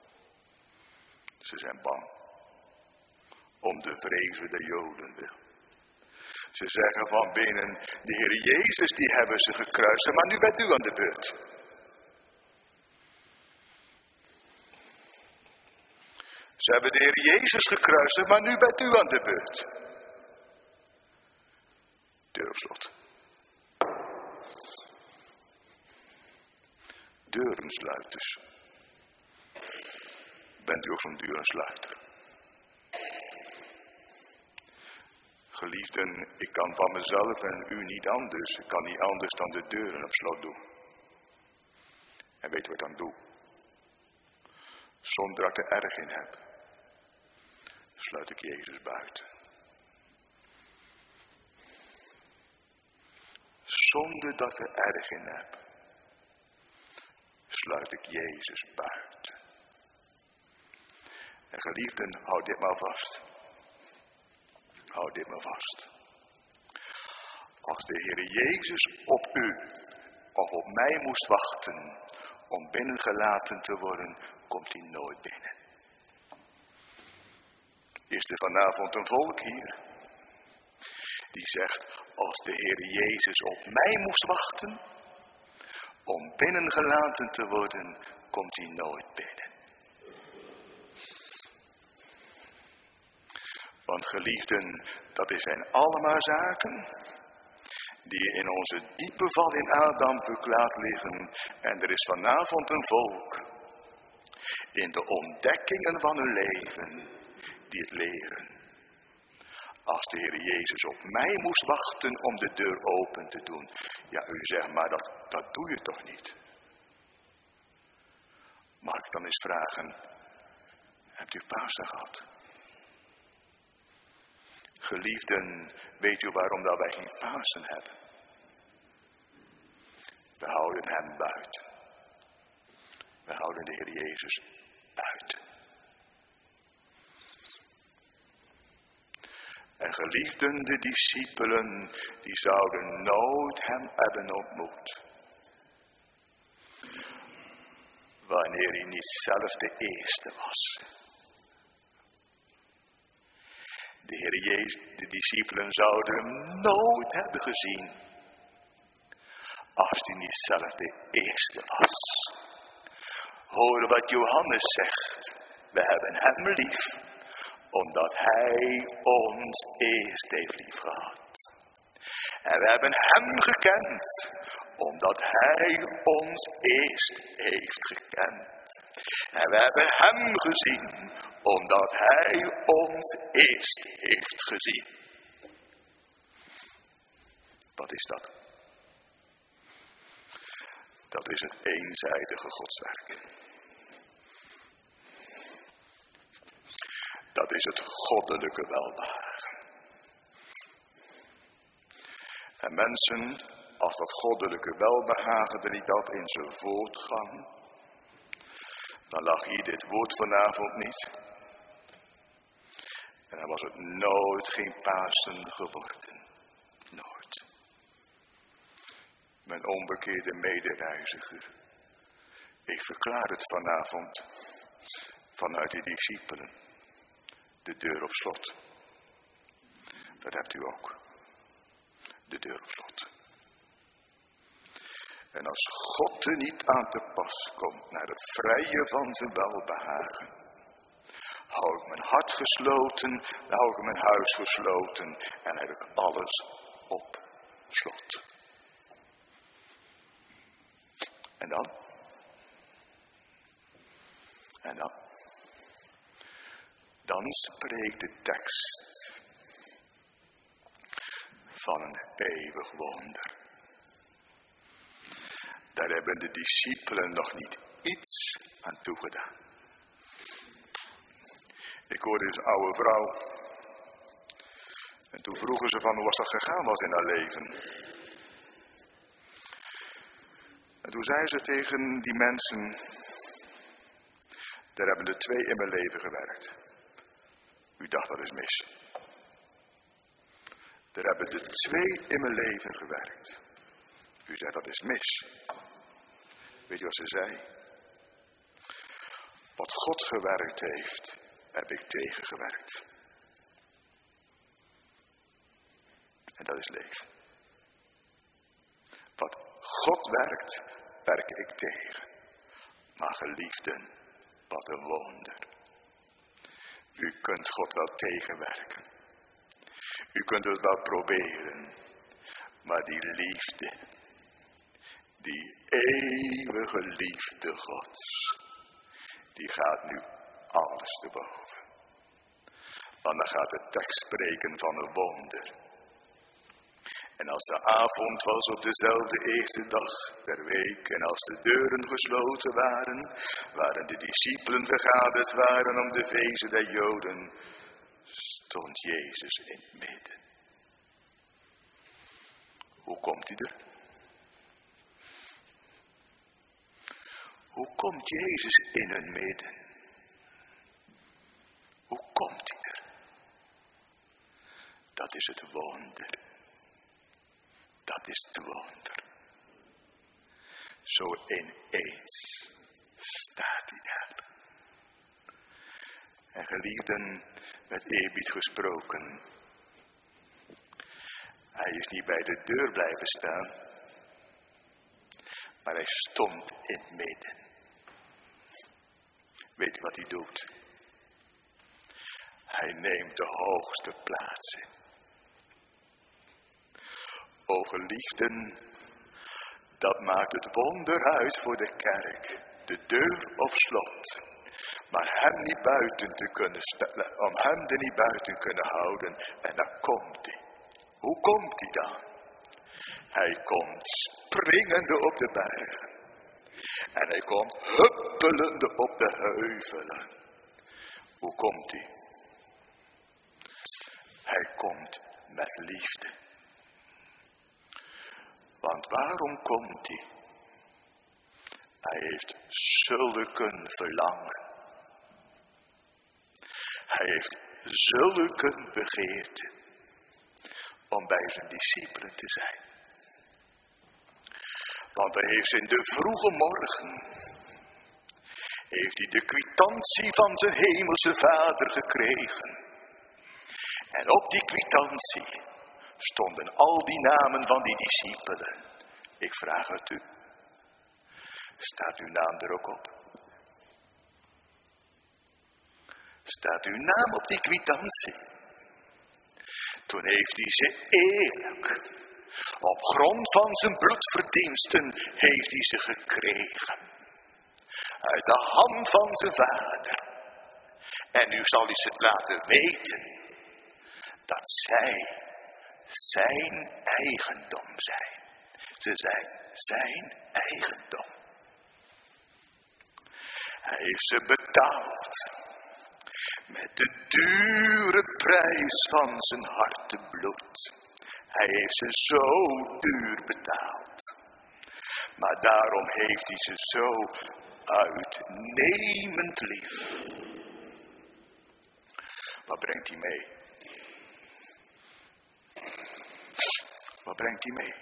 Ze zijn bang. Om de vrezen der Joden wil. Ze zeggen van binnen, de Heer Jezus die hebben ze gekruisigd, maar nu bent u aan de beurt. Ze hebben de Heer Jezus gekruisigd, maar nu bent u aan de beurt. Deur op slot. Deurensluiters. Bent u ook zo'n deurensluiter? Geliefden, ik kan van mezelf en u niet anders. Ik kan niet anders dan de deuren op slot doen. En weet u wat ik dan doe? Zonder dat ik er erg in heb, sluit ik Jezus buiten. Zonder dat ik er erg in heb, sluit ik Jezus buiten. En geliefden, houd dit maar vast. Houd dit maar vast. Als de Heer Jezus op u of op mij moest wachten om binnengelaten te worden, komt hij nooit binnen. Is er vanavond een volk hier die zegt, als de Heer Jezus op mij moest wachten om binnengelaten te worden, komt hij nooit binnen. Want geliefden, dat zijn allemaal zaken die in onze diepe val in Adam verklaard liggen. En er is vanavond een volk in de ontdekkingen van hun leven die het leren. Als de Heer Jezus op mij moest wachten om de deur open te doen. Ja, u zegt, maar dat, dat doe je toch niet? Mag ik dan eens vragen, hebt u Pasen gehad? Geliefden, weet u waarom dat wij geen Pasen hebben? We houden hem buiten. We houden de Heer Jezus buiten. En geliefden, de discipelen, die zouden nooit hem hebben ontmoet. Wanneer hij niet zelf de eerste was. De Heer Jezus, de discipelen zouden hem nooit hebben gezien. als hij niet zelf de eerste was. Hoor wat Johannes zegt. We hebben hem lief, omdat hij ons eerst heeft lief gehad. En we hebben hem gekend, omdat hij ons eerst heeft gekend. En we hebben hem gezien, omdat hij ons eerst heeft gezien. Wat is dat? Dat is het eenzijdige godswerk. Dat is het goddelijke welbehagen. En mensen, als dat goddelijke welbehagen er niet had in zijn voortgang, dan lag hier dit woord vanavond niet. En dan was het nooit geen Pasen geworden. Nooit. Mijn onbekeerde medereiziger. Ik verklaar het vanavond vanuit de discipelen. De deur op slot. Dat hebt u ook. De deur op slot. En als God er niet aan te pas komt naar het vrije van zijn welbehagen, hou ik mijn hart gesloten, dan hou ik mijn huis gesloten en heb ik alles op slot. En dan? En dan? Dan spreekt de tekst van een eeuwig wonder. Daar hebben de discipelen nog niet iets aan toegedaan. Ik hoorde eens een oude vrouw. En toen vroegen ze van hoe was dat gegaan was in haar leven. En toen zei ze tegen die mensen, daar hebben er twee in mijn leven gewerkt. U dacht dat is mis. Er hebben er twee in mijn leven gewerkt. U zegt dat is mis. Weet je wat ze zei? Wat God gewerkt heeft, heb ik tegengewerkt. En dat is leven. Wat God werkt, werk ik tegen. Maar geliefden, wat een wonder. U kunt God wel tegenwerken. U kunt het wel proberen. Maar die liefde, die eeuwige liefde Gods, die gaat nu alles te boven. Want dan gaat de tekst spreken van een wonder. En als de avond was op dezelfde eerste dag der week, en als de deuren gesloten waren, waren de discipelen vergaderd waren om de feesten der Joden, stond Jezus in het midden. Hoe komt hij er? Hoe komt Jezus in hun midden? Hoe komt hij er? Dat is het wonder. Dat is het wonder. Zo ineens staat hij daar. En geliefden, met eerbied gesproken, hij is niet bij de deur blijven staan, maar hij stond in het midden. Weet u wat hij doet? Hij neemt de hoogste plaats in. O geliefden, dat maakt het wonder uit voor de kerk. De deur op slot. Maar hem niet buiten te kunnen stellen, om hem er niet buiten kunnen houden. En dan komt hij. Hoe komt hij dan? Hij komt springende op de bergen. En hij komt huppelende op de heuvelen. Hoe komt hij? Hij komt met liefde. Want waarom komt hij? Hij heeft zulke verlangen. Hij heeft zulke begeerte om bij zijn discipelen te zijn. Want hij heeft in de vroege morgen, heeft hij de kwitantie van zijn hemelse Vader gekregen. En op die kwitantie stonden al die namen van die discipelen. Ik vraag het u. Staat uw naam er ook op? Staat uw naam op die kwitantie? Toen heeft hij ze eerlijk, op grond van zijn bloedverdiensten, heeft hij ze gekregen. Uit de hand van zijn vader. En nu zal hij ze laten weten dat zij zijn eigendom zijn. Ze zijn zijn eigendom. Hij heeft ze betaald met de dure prijs van zijn hartebloed. Hij heeft ze zo duur betaald. Maar daarom heeft hij ze zo uitnemend lief. Wat brengt hij mee? Wat brengt hij mee?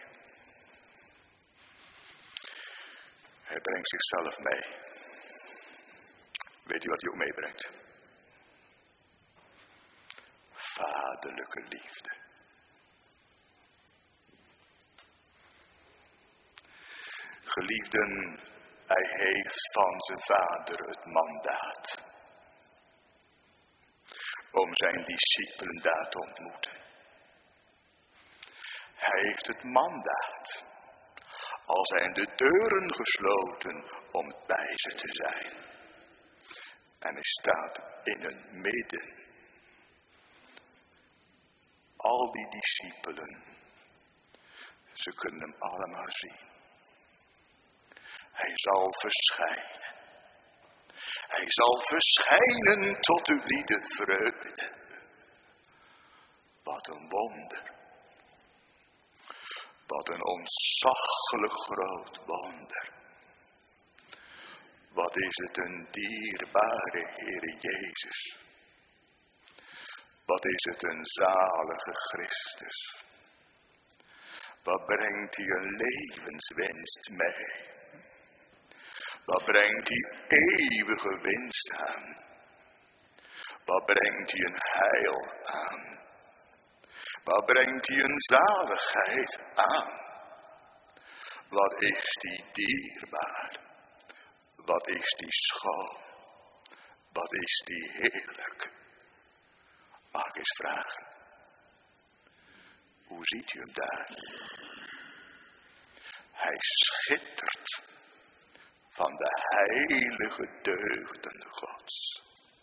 Hij brengt zichzelf mee. Weet u wat hij ook meebrengt? Vaderlijke liefde. Geliefden, hij heeft van zijn vader het mandaat om zijn discipelen daar te ontmoeten. Hij heeft het mandaat, al zijn de deuren gesloten, om bij ze te zijn. En hij staat in hun midden. Al die discipelen, ze kunnen hem allemaal zien. Hij zal verschijnen. Hij zal verschijnen tot uw lieden vreugde. Wat een wonder. Wat een ontzaglijk groot wonder. Wat is het een dierbare Heere Jezus. Wat is het een zalige Christus. Wat brengt hij een levenswinst mee. Wat brengt hij eeuwige winst aan. Wat brengt hij een heil aan. Wat brengt hij een zaligheid aan. Wat is die dierbaar. Wat is die schoon. Wat is die heerlijk. Mag ik eens vragen. Hoe ziet u hem daar? Hij schittert van de heilige deugden Gods.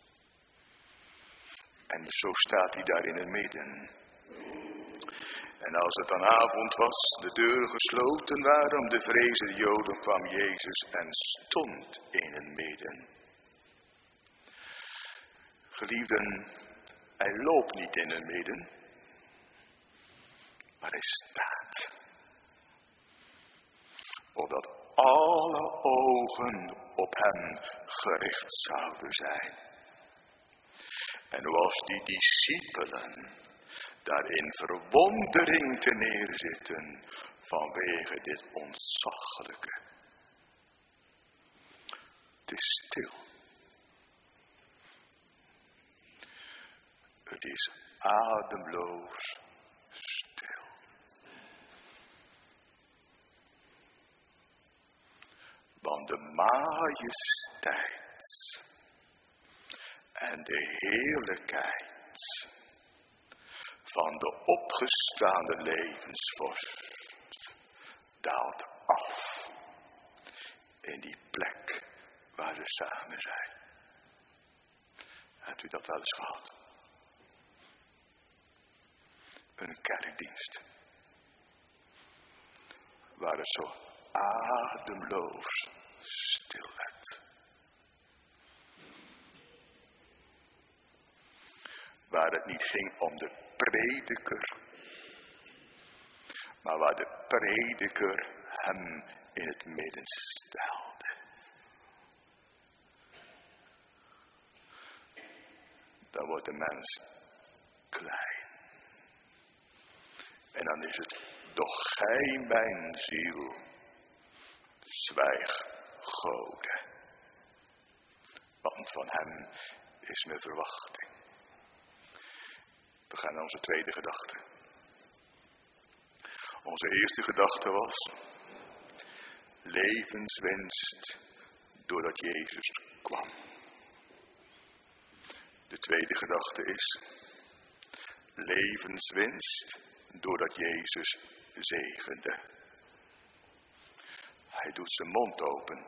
En zo staat hij daar in het midden. En als het dan avond was, de deuren gesloten waren om de vrezen Joden, kwam Jezus en stond in het midden. Geliefden, hij loopt niet in het midden, maar hij staat. Opdat alle ogen op hem gericht zouden zijn. En zoals die discipelen daar in verwondering te neerzitten vanwege dit ontzaglijke. Het is stil. Het is ademloos stil. Want de majesteit en de heerlijkheid van de opgestaande levensvorst daalt af in die plek waar we samen zijn. Hebt u dat wel eens gehad? Een kerkdienst waar het zo ademloos stil werd. Waar het niet ging om de prediker, maar waar de prediker hem in het midden stelde. Dan wordt de mens klein. En dan is het, doch gij mijn ziel, zwijg Gode. Want van hem is mijn verwachting. We gaan naar onze tweede gedachte. Onze eerste gedachte was levenswinst doordat Jezus kwam. De tweede gedachte is levenswinst doordat Jezus zegende. Hij doet zijn mond open.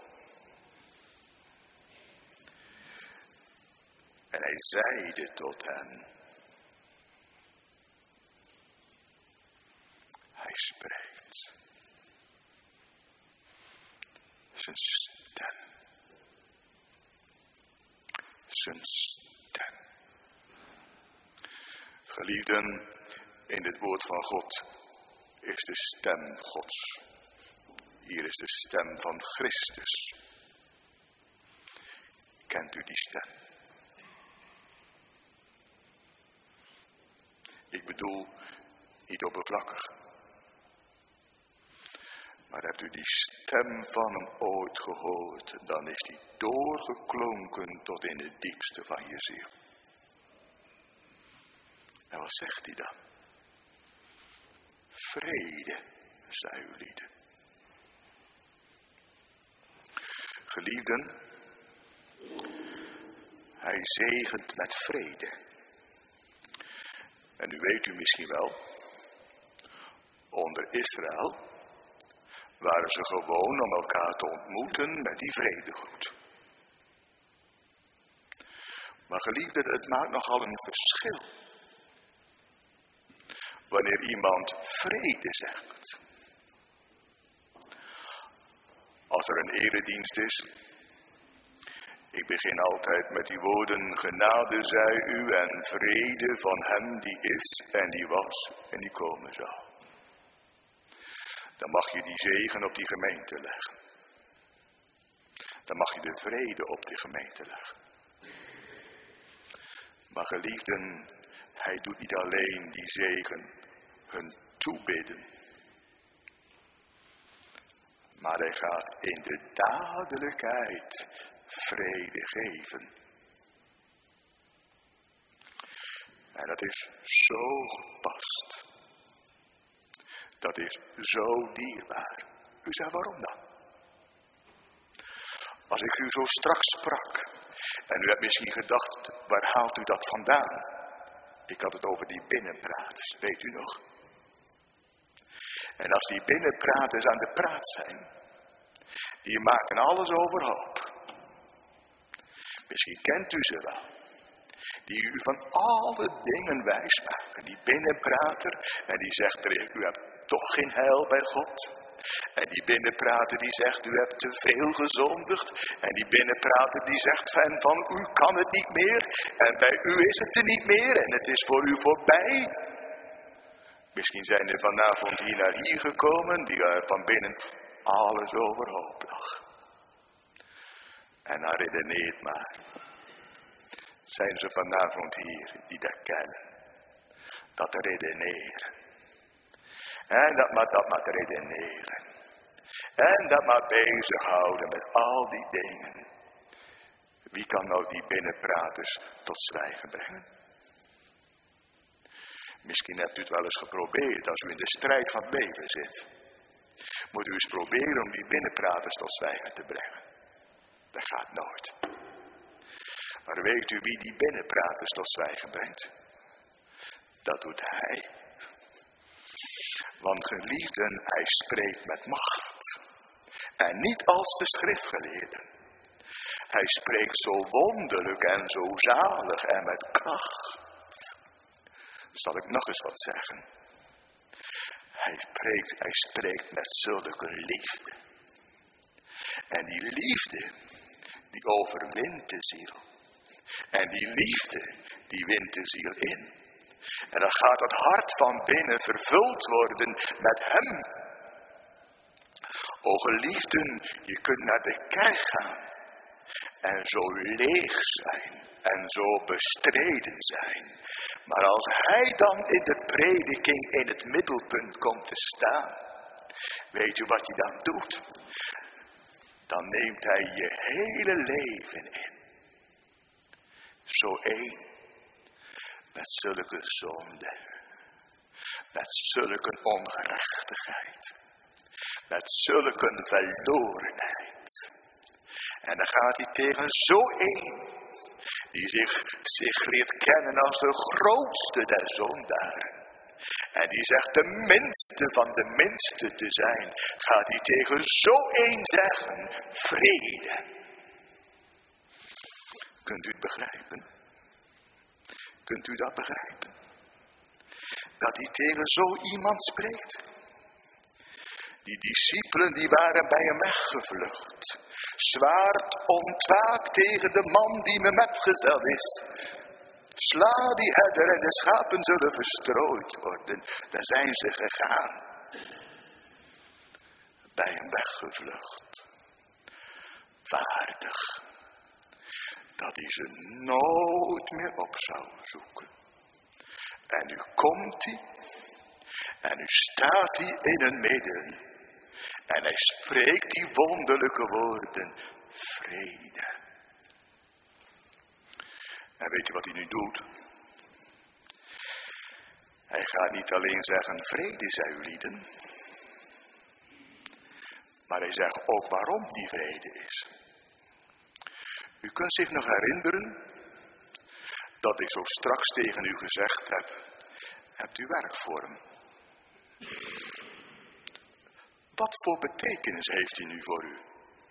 En hij zeide tot hen. Hij spreekt. Zijn stem. Zijn stem. Geliefden, in het woord van God is de stem Gods. Hier is de stem van Christus. Kent u die stem? Ik bedoel, niet oppervlakkig. Maar hebt u die stem van hem ooit gehoord, dan is die doorgeklonken tot in het diepste van je ziel. En wat zegt hij dan? Vrede, zei uw lieden. Geliefden, hij zegent met vrede. En u weet u misschien wel, onder Israël waren ze gewoon om elkaar te ontmoeten met die vredegroet. Maar geliefden, het maakt nogal een verschil wanneer iemand vrede zegt. Als er een eredienst is, ik begin altijd met die woorden, genade zij u en vrede van hem die is en die was en die komen zal. Dan mag je die zegen op die gemeente leggen. Dan mag je de vrede op die gemeente leggen. Maar geliefden, hij doet niet alleen die zegen hun toebidden. Maar hij gaat in de dadelijkheid vrede geven. En dat is zo gepast. Dat is zo dierbaar. U zegt waarom dan? Als ik u zo straks sprak. En u hebt misschien gedacht, waar haalt u dat vandaan? Ik had het over die binnenpraters, weet u nog? En als die binnenpraters aan de praat zijn, die maken alles overhoop. Misschien kent u ze wel. Die u van alle dingen wijs maken. Die binnenprater en die zegt, u hebt toch geen heil bij God. En die binnenprater die zegt, u hebt te veel gezondigd. En die binnenprater die zegt van, van u kan het niet meer. En bij u is het er niet meer en het is voor u voorbij. Misschien zijn er vanavond hier naar hier gekomen die er van binnen alles overhoop lag. En dan redeneert maar. Zijn ze vanavond hier die dat kennen. Dat redeneren. En dat maar, dat maar redeneren. En dat maar bezighouden met al die dingen. Wie kan nou die binnenpraters tot zwijgen brengen? Misschien hebt u het wel eens geprobeerd als u in de strijd van het leven zit. Moet u eens proberen om die binnenpraters tot zwijgen te brengen. Dat gaat nooit. Maar weet u wie die binnenpraters tot zwijgen brengt? Dat doet hij. Want geliefden, hij spreekt met macht. En niet als de schriftgeleerden. Hij spreekt zo wonderlijk en zo zalig en met kracht. Zal ik nog eens wat zeggen? Hij spreekt, hij spreekt met zulke liefde. En die liefde, die overwint de ziel. En die liefde, die wint de ziel in. En dan gaat het hart van binnen vervuld worden met hem. O geliefden, je kunt naar de kerk gaan. En zo leeg zijn. En zo bestreden zijn. Maar als hij dan in de prediking in het middelpunt komt te staan. Weet u wat hij dan doet? Dan neemt hij je hele leven in. Zo één. Met zulke zonde. Met zulke ongerechtigheid. Met zulke verlorenheid. En dan gaat hij tegen zo een. Die zich, zich leert kennen als de grootste der zondaren. En die zegt de minste van de minste te zijn. Gaat hij tegen zo een zeggen. Vrede. Kunt u het begrijpen? Kunt u dat begrijpen? Dat hij tegen zo iemand spreekt. Die discipelen die waren bij hem weggevlucht. Zwaard ontwaakt tegen de man die me metgezel is. Sla die herder en de schapen zullen verstrooid worden. Daar zijn ze gegaan. Bij hem weggevlucht. Waardig. Dat hij ze nooit meer op zou zoeken. En nu komt hij. En nu staat hij in het midden. En hij spreekt die wonderlijke woorden. Vrede. En weet u wat hij nu doet? Hij gaat niet alleen zeggen vrede, zei u lieden. Maar hij zegt ook waarom die vrede is. U kunt zich nog herinneren dat ik zo straks tegen u gezegd heb. Hebt u werk voor hem? Wat voor betekenis heeft hij nu voor u?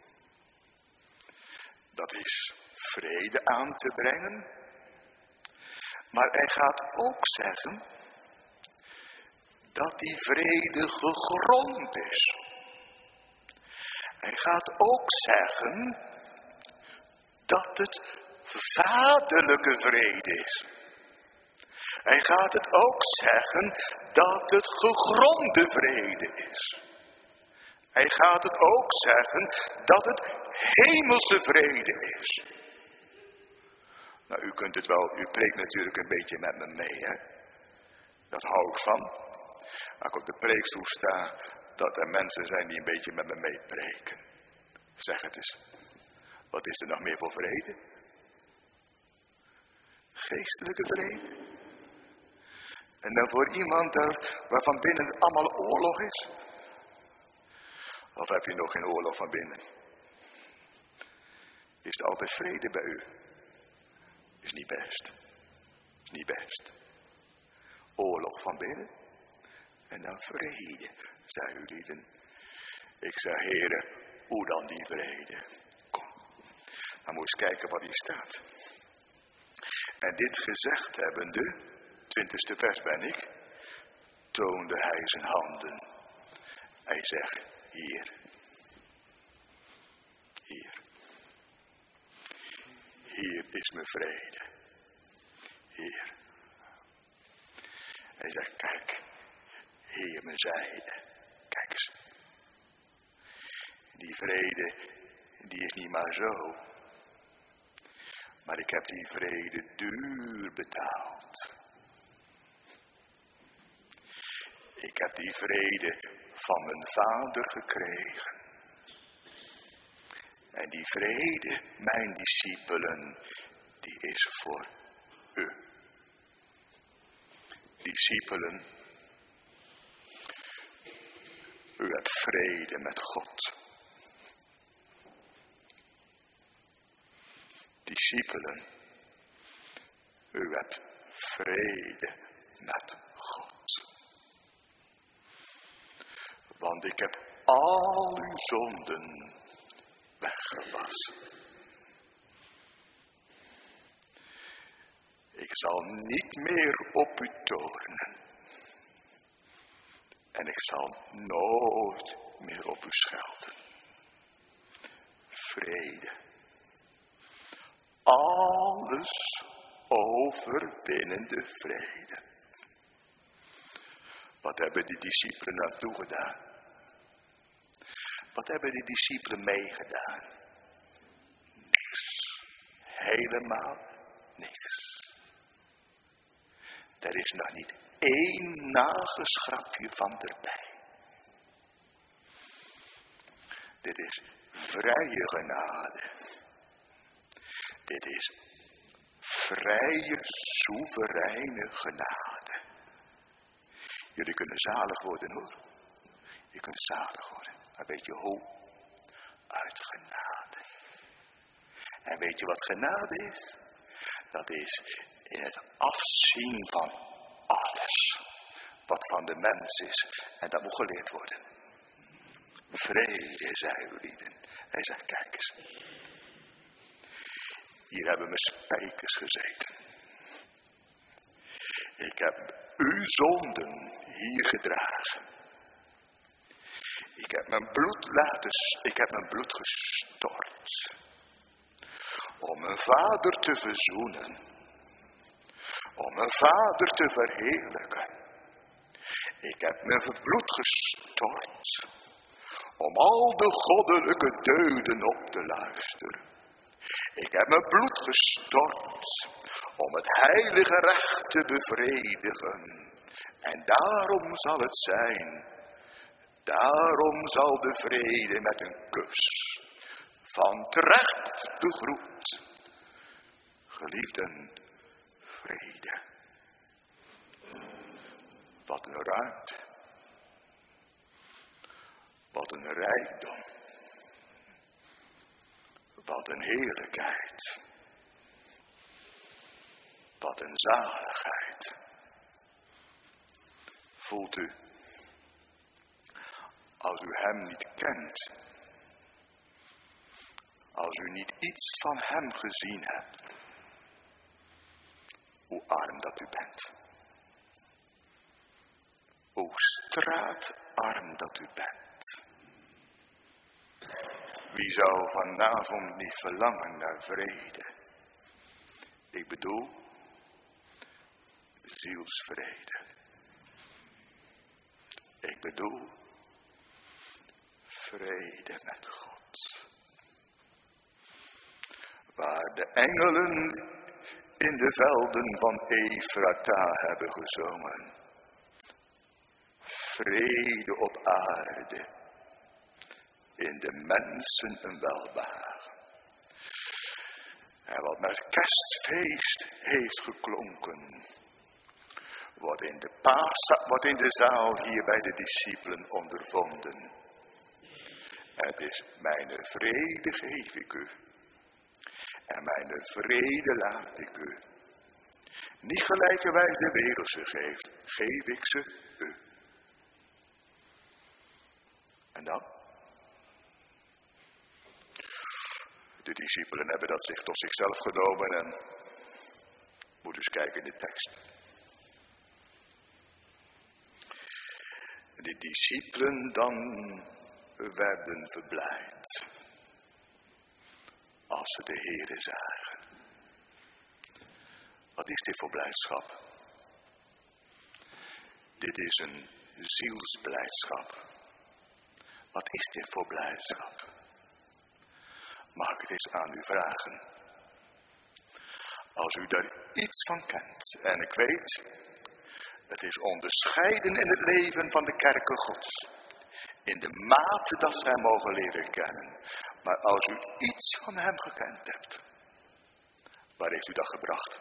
Dat is vrede aan te brengen. Maar hij gaat ook zeggen dat die vrede gegrond is. Hij gaat ook zeggen dat het vaderlijke vrede is. Hij gaat het ook zeggen dat het gegronde vrede is. Hij gaat het ook zeggen dat het hemelse vrede is. Nou, u kunt het wel, u preekt natuurlijk een beetje met me mee, hè. Dat hou ik van. Als ik op de preekstoel sta, dat er mensen zijn die een beetje met me meepreken. Zeg het eens. Wat is er nog meer voor vrede? Geestelijke vrede. En dan voor iemand daar, waarvan binnen het allemaal oorlog is. Of heb je nog geen oorlog van binnen? Is er altijd vrede bij u? Is niet best. Is niet best. Oorlog van binnen. En dan vrede, zei u lieden. Ik zei, heren, hoe dan die vrede? Kom, dan moet je eens kijken wat hier staat. En dit gezegd hebbende, twintigste vers ben ik, toonde hij zijn handen. Hij zegt, hier. Hier. Hier is mijn vrede. Hier. Hij zegt, kijk. Hier mijn zijde. Kijk eens. Die vrede, die is niet maar zo. Maar ik heb die vrede duur betaald. Ik heb die vrede van mijn vader gekregen. En die vrede, mijn discipelen, die is voor u. Discipelen, u hebt vrede met God. Discipelen, u hebt vrede met God. Want ik heb al uw zonden weggewassen. Ik zal niet meer op u toornen. En ik zal nooit meer op u schelden. Vrede. Alles overwinnende vrede. Wat hebben die discipelen naartoe gedaan? Wat hebben die discipelen meegedaan? Niks. Helemaal niks. Er is nog niet één nageschrapje van erbij. Dit is vrije genade. Dit is vrije, soevereine genade. Jullie kunnen zalig worden hoor. Je kunt zalig worden. Maar weet je hoe? Uit genade. En weet je wat genade is? Dat is in het afzien van alles wat van de mens is. En dat moet geleerd worden. Vrede, zei uw lieden. Hij zegt, kijk eens. Hier hebben mijn spijkers gezeten. Ik heb uw zonden hier gedragen. Ik heb mijn bloed laten, ik heb mijn bloed gestort. Om mijn vader te verzoenen. Om mijn vader te verheerlijken. Ik heb mijn bloed gestort. Om al de goddelijke deuden op te luisteren. Ik heb mijn bloed gestort. Om het heilige recht te bevredigen. En daarom zal het zijn. Daarom zal de vrede met een kus van terecht begroet. Geliefden, vrede. Wat een ruimte. Wat een rijkdom. Wat een heerlijkheid. Wat een zaligheid. Voelt u, als u hem niet kent, als u niet iets van hem gezien hebt, hoe arm dat u bent. Hoe straatarm dat u bent. Wie zou vanavond niet verlangen naar vrede? Ik bedoel, zielsvrede. Ik bedoel, vrede met God. Waar de engelen in de velden van Efrata hebben gezongen. Vrede op aarde. In de mensen een welbehagen. En wat met kerstfeest heeft geklonken. Wordt in de paas, wordt in de zaal hier bij de discipelen ondervonden. Het is mijn vrede geef ik u. En mijn vrede laat ik u. Niet gelijkerwijs de wereld ze geeft, geef ik ze u. En dan? De discipelen hebben dat zich tot zichzelf genomen en moet dus kijken in de tekst. De discipelen dan werden verblijd als ze de Heere zagen. Wat is dit voor blijdschap? Dit is een zielsblijdschap. Wat is dit voor blijdschap? Mag ik het eens aan u vragen? Als u daar iets van kent, en ik weet, het is onderscheiden in het leven van de kerken Gods. In de mate dat ze hem mogen leren kennen. Maar als u iets van hem gekend hebt, waar heeft u dat gebracht?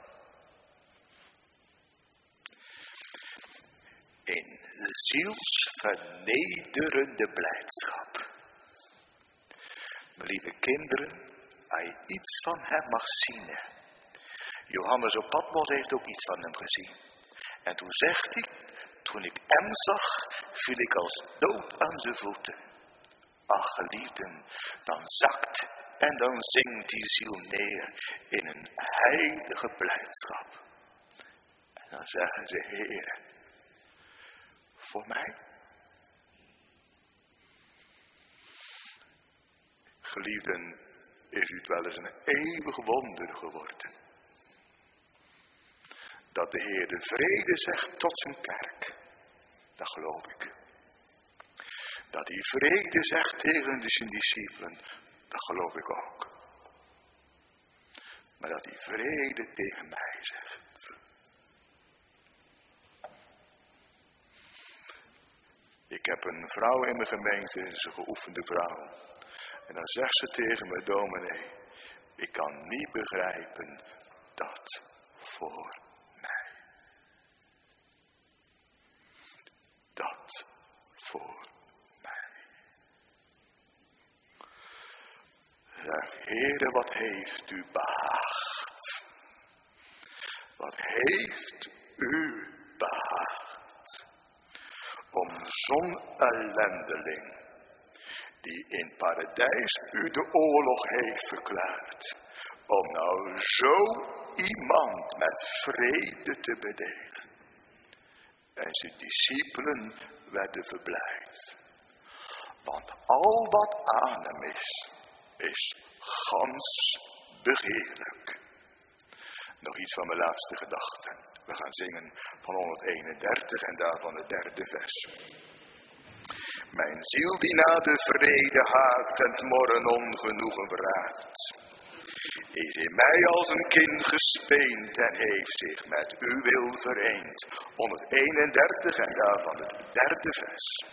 In zielsvernederende blijdschap. Mijn lieve kinderen, als je iets van hem mag zien. Johannes op Patmos heeft ook iets van hem gezien. En toen zegt hij, toen ik hem zag, viel ik als dood aan zijn voeten. Ach geliefden, dan zakt en dan zinkt die ziel neer in een heilige blijdschap. En dan zeggen ze, Heer, voor mij? Geliefden, is u het wel eens een eeuwig wonder geworden. Dat de Heer de vrede zegt tot zijn kerk. Dat geloof ik. Dat hij vrede zegt tegen de zijn discipelen. Dat geloof ik ook. Maar dat hij vrede tegen mij zegt. Ik heb een vrouw in mijn gemeente, een geoefende vrouw. En dan zegt ze tegen me, dominee, ik kan niet begrijpen dat voor mij. Dat voor mij. Heere, wat heeft u behaagd? Wat heeft u behaagd? Om zo'n ellendeling, die in paradijs u de oorlog heeft verklaard, om nou zo iemand met vrede te bedelen. En zijn discipelen werden verblijd. Want al wat aan hem is, is gans begeerlijk. Nog iets van mijn laatste gedachte. We gaan zingen van honderdeenendertig en daarvan het derde vers. Mijn ziel die na de vrede haakt en 't morgen ongenoegen vraagt, is in mij als een kind gespeend en heeft zich met uw wil vereend. honderdeenendertig en daarvan het derde vers.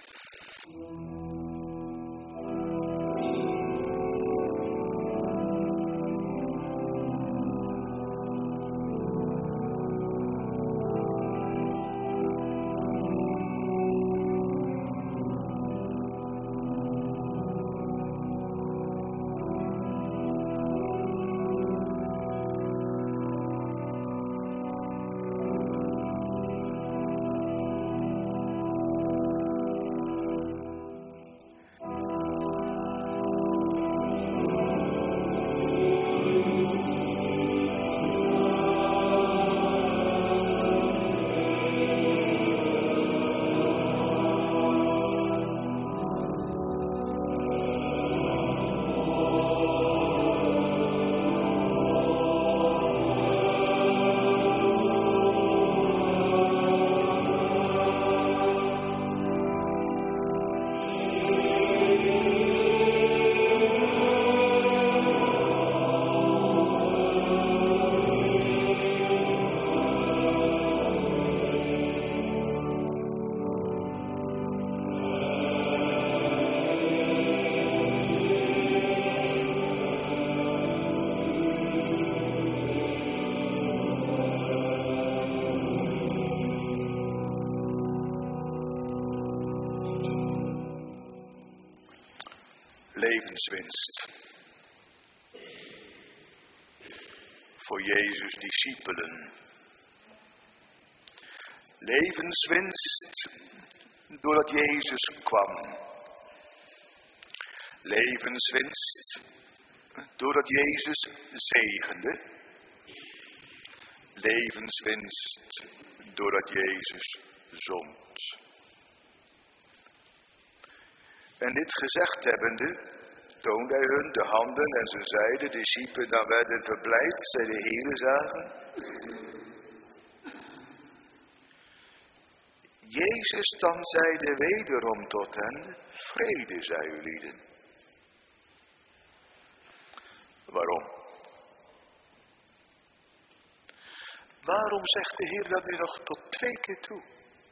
Levenswinst. Voor Jezus' discipelen. Levenswinst doordat Jezus kwam. Levenswinst doordat Jezus zegende. Levenswinst doordat Jezus zond. En dit gezegd hebbende, toonde hij hun de handen en ze zeiden, de discipelen dan werden verblijd, zij de Heere zagen. Jezus dan zeide wederom tot hen, vrede zij u lieden. Waarom? Waarom zegt de Heer dat nu nog tot twee keer toe?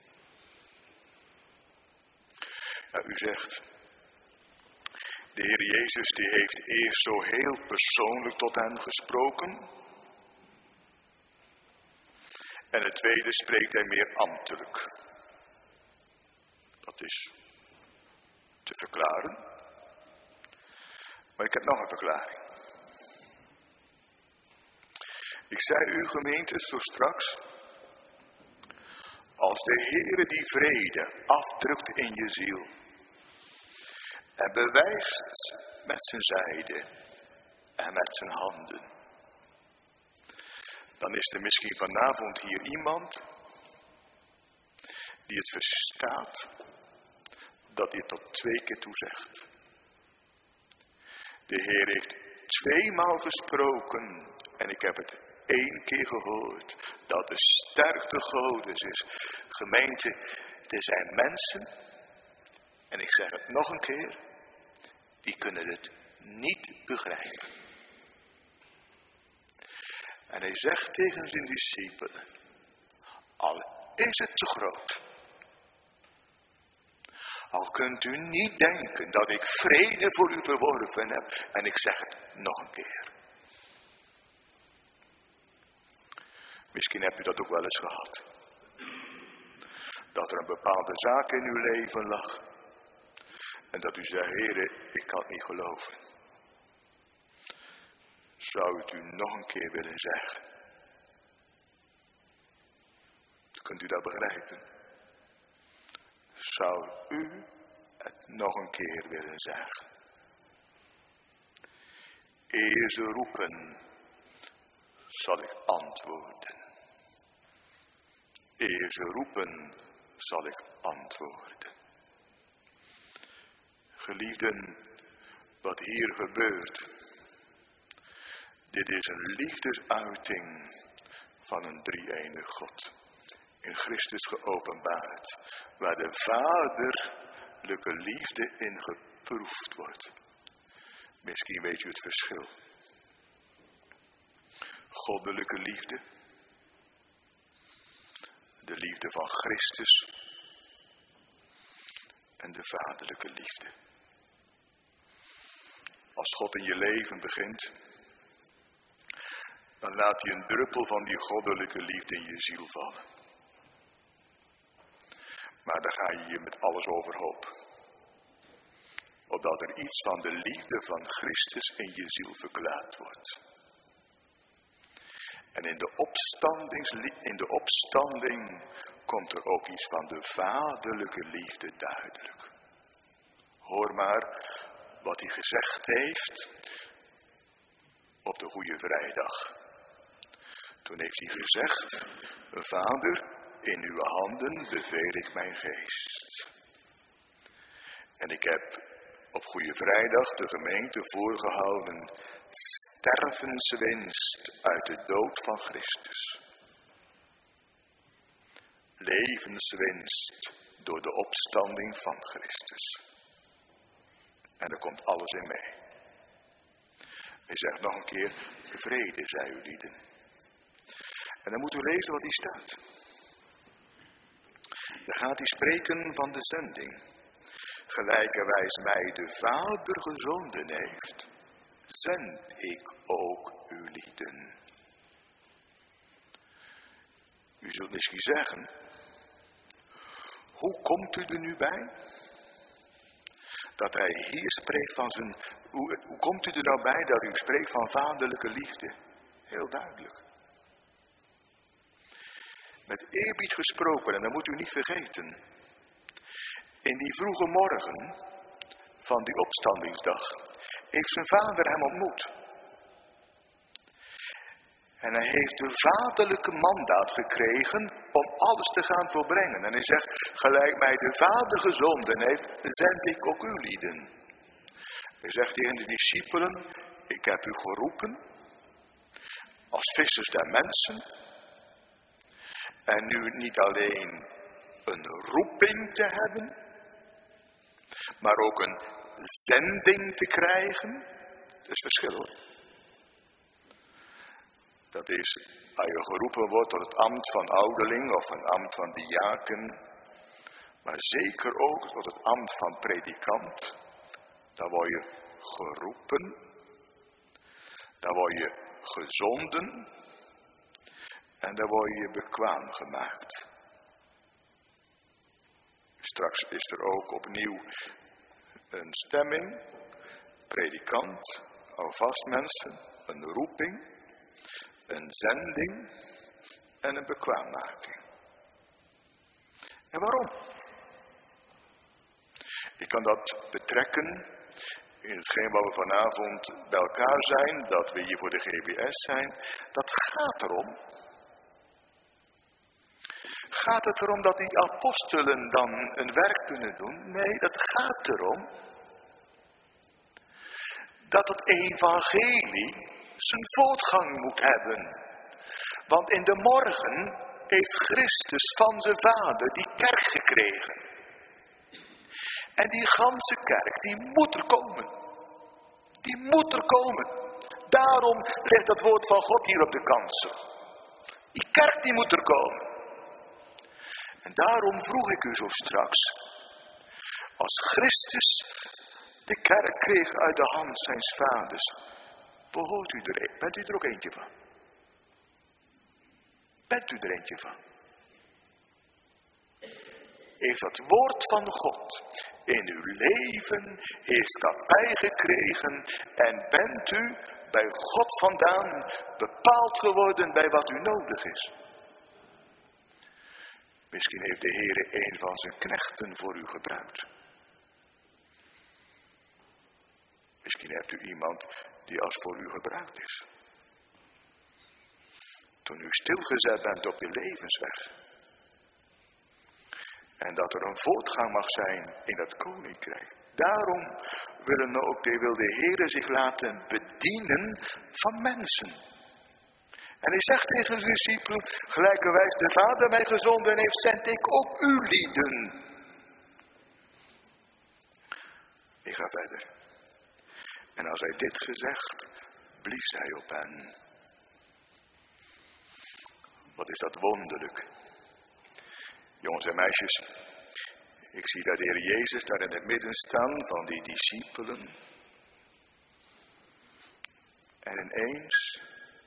Nou, u zegt, de Heer Jezus die heeft eerst zo heel persoonlijk tot hen gesproken. En het tweede spreekt hij meer ambtelijk. Dat is te verklaren. Maar ik heb nog een verklaring. Ik zei u gemeente zo straks, als de Heere die vrede afdrukt in je ziel en bewijst met zijn zijde en met zijn handen, dan is er misschien vanavond hier iemand die het verstaat dat hij tot twee keer toe zegt. De Heer heeft tweemaal gesproken en ik heb het één keer gehoord, dat de sterkte Godes is. Gemeente, er zijn mensen, en ik zeg het nog een keer, die kunnen het niet begrijpen. En hij zegt tegen zijn discipelen, al is het te groot, al kunt u niet denken dat ik vrede voor u verworven heb, en ik zeg het nog een keer. Misschien hebt u dat ook wel eens gehad. Dat er een bepaalde zaak in uw leven lag. En dat u zei, Heere, ik kan het niet geloven. zou het u nog een keer willen zeggen. Kunt u dat begrijpen? Zou u het nog een keer willen zeggen? Eer ze roepen, zal ik antwoorden. Eer ze roepen, zal ik antwoorden. Geliefden, wat hier gebeurt, dit is een liefdesuiting van een drie-enig God. In Christus geopenbaard, waar de vaderlijke liefde in geproefd wordt. Misschien weet u het verschil. Goddelijke liefde, de liefde van Christus en de vaderlijke liefde. Als God in je leven begint, dan laat hij een druppel van die goddelijke liefde in je ziel vallen. Maar dan ga je je met alles overhoop. Opdat er iets van de liefde van Christus in je ziel verklaard wordt. En in de, in de opstanding komt er ook iets van de vaderlijke liefde duidelijk. Hoor maar wat hij gezegd heeft op de Goede Vrijdag. Toen heeft hij gezegd, Vader, in uw handen beveel ik mijn geest. En ik heb op Goede Vrijdag de gemeente voorgehouden stervenswinst uit de dood van Christus. Levenswinst door de opstanding van Christus. En er komt alles in mee. Hij zegt nog een keer, vrede zij u lieden. En dan moet u lezen wat hier staat. Dan gaat hij spreken van de zending. Gelijkerwijs mij de Vader gezonden heeft, zend ik ook u lieden. U zult misschien zeggen, hoe komt u er nu bij? Dat hij hier spreekt van zijn, hoe, hoe komt u er nou bij dat u spreekt van vaderlijke liefde? Heel duidelijk. Met eerbied gesproken, en dat moet u niet vergeten. In die vroege morgen van die opstandingsdag heeft zijn vader hem ontmoet. En hij heeft de vaderlijke mandaat gekregen om alles te gaan volbrengen. En hij zegt, gelijk mij de Vader gezonden heeft, zend ik ook u lieden. Hij zegt tegen de discipelen, ik heb u geroepen als vissers der mensen. En nu niet alleen een roeping te hebben, maar ook een zending te krijgen. Dat is verschil hoor. Dat is, als je geroepen wordt tot het ambt van ouderling of een ambt van diaken, maar zeker ook tot het ambt van predikant, dan word je geroepen, dan word je gezonden en dan word je bekwaam gemaakt. Straks is er ook opnieuw een stemming, predikant, alvast mensen, een roeping, een zending en een bekwaammaking. En waarom? Ik kan dat betrekken in hetgeen waar we vanavond bij elkaar zijn, dat we hier voor de G B S zijn. Dat gaat erom. Gaat het erom dat die apostelen dan een werk kunnen doen? Nee, dat gaat erom dat het evangelie zijn voortgang moet hebben. Want in de morgen heeft Christus van zijn vader die kerk gekregen. En die ganse kerk, die moet er komen. Die moet er komen. Daarom ligt dat woord van God hier op de kansel. Die kerk die moet er komen. En daarom vroeg ik u zo straks. Als Christus de kerk kreeg uit de hand zijns vaders. Behoort u er, bent u er ook eentje van? Bent u er eentje van? Heeft dat woord van God in uw leven heerschappij gekregen en bent u bij God vandaan bepaald geworden bij wat u nodig is. Misschien heeft de Heer een van zijn knechten voor u gebruikt. Misschien hebt u iemand die als voor u gebruikt is. Toen u stilgezet bent op de levensweg. En dat er een voortgang mag zijn in het koninkrijk. Daarom willen ook de, wil de Heer zich laten bedienen van mensen. En hij zegt tegen zijn discipelen, gelijkerwijs de Vader mij gezonden heeft, zend ik ook u lieden. Ik ga verder. En als hij dit gezegd, blies hij op hen. Wat is dat wonderlijk. Jongens en meisjes, ik zie dat de Heer Jezus daar in het midden staan van die discipelen. En ineens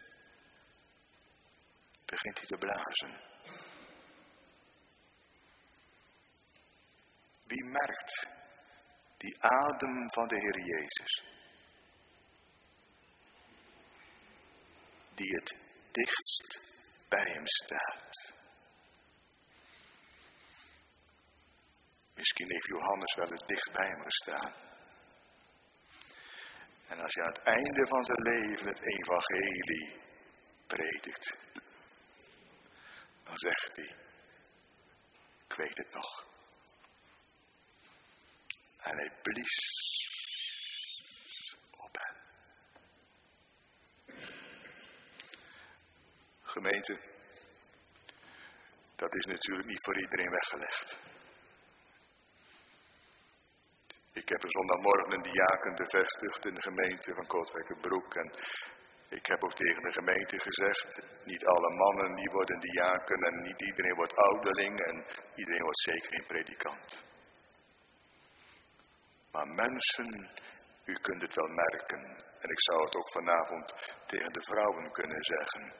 begint hij te blazen. Wie merkt die adem van de Heer Jezus? Die het dichtst bij hem staat. Misschien heeft Johannes wel het dichtst bij hem gestaan. En als je aan het einde van zijn leven het evangelie predikt, dan zegt hij, ik weet het nog. En hij blies op hen. Gemeente, dat is natuurlijk niet voor iedereen weggelegd. Ik heb een zondagmorgen een diaken bevestigd in de gemeente van Kootwijkerbroek. En ik heb ook tegen de gemeente gezegd, niet alle mannen die worden diaken en niet iedereen wordt ouderling en iedereen wordt zeker geen predikant. Maar mensen, u kunt het wel merken. En ik zou het ook vanavond tegen de vrouwen kunnen zeggen.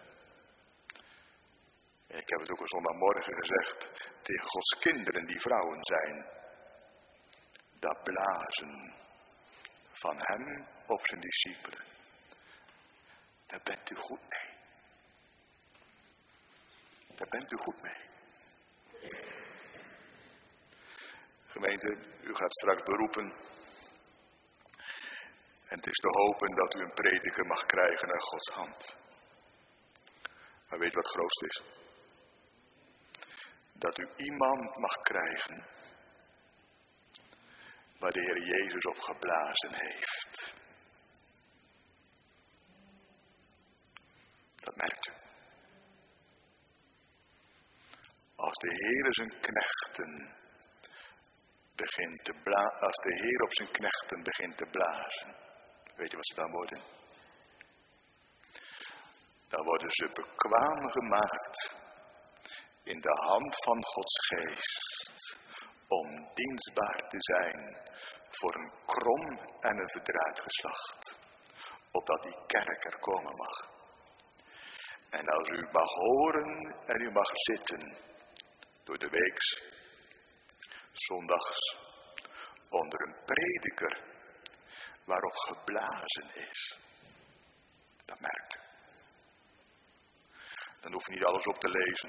Ik heb het ook een zondagmorgen gezegd tegen Gods kinderen die vrouwen zijn. Dat blazen van hem op zijn discipelen. Daar bent u goed mee. Daar bent u goed mee. Gemeente, u gaat straks beroepen. En het is te hopen dat u een prediker mag krijgen naar Gods hand. Maar weet wat het grootste is? Dat u iemand mag krijgen waar de Heer Jezus op geblazen heeft. Dat merkt u. Als de Heer zijn knechten begint te blazen, als de Heer op zijn knechten begint te blazen, weet je wat ze dan worden? Dan worden ze bekwaam gemaakt in de hand van Gods geest om dienstbaar te zijn voor een krom en een verdraaid geslacht, opdat die kerk er komen mag. En als u mag horen en u mag zitten, door de weeks, zondags, onder een prediker waarop geblazen is, dat merkt u. Dan hoef je niet alles op te lezen,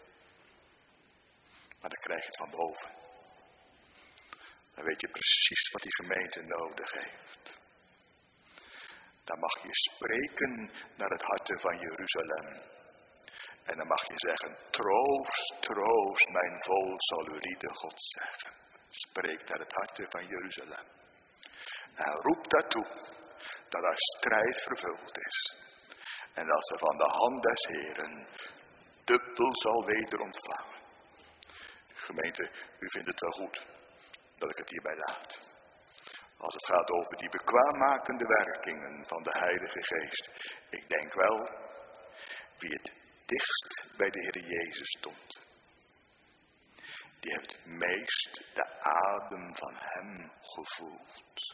maar dan krijg je het van boven. Dan weet je precies wat die gemeente nodig heeft. Dan mag je spreken naar het harte van Jeruzalem. En dan mag je zeggen, troost, troost, mijn volk zal u lieden God zeggen. Spreek naar het harte van Jeruzalem. En roep daartoe dat er strijd vervuld is. En dat ze van de hand des Heren dubbel zal weder ontvangen. Gemeente, u vindt het wel goed dat ik het hierbij laat. Als het gaat over die bekwaammakende werkingen van de Heilige Geest. Ik denk wel, wie het dichtst bij de Heer Jezus stond. Die heeft het meest de adem van hem gevoeld.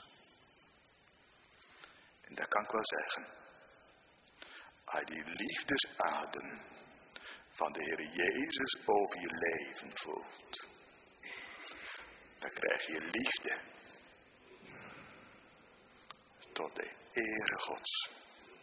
En dat kan ik wel zeggen. Als je die liefdesadem van de Heer Jezus over je leven voelt. Dan krijg je liefde tot de ere Gods.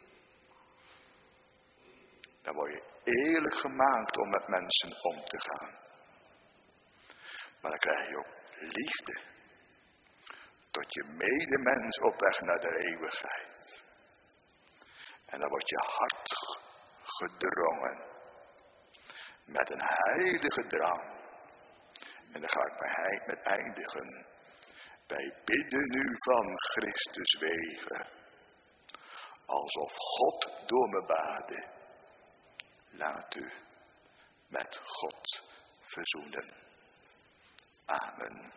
Dan word je eerlijk gemaakt om met mensen om te gaan. Maar dan krijg je ook liefde. Tot je medemens op weg naar de eeuwigheid. En dan wordt je hart gedrongen. Met een heilige drang. En dan ga ik bij met eindigen. Wij bidden nu van Christus wegen. Alsof God door me bade. Laat u met God verzoenen. Amen.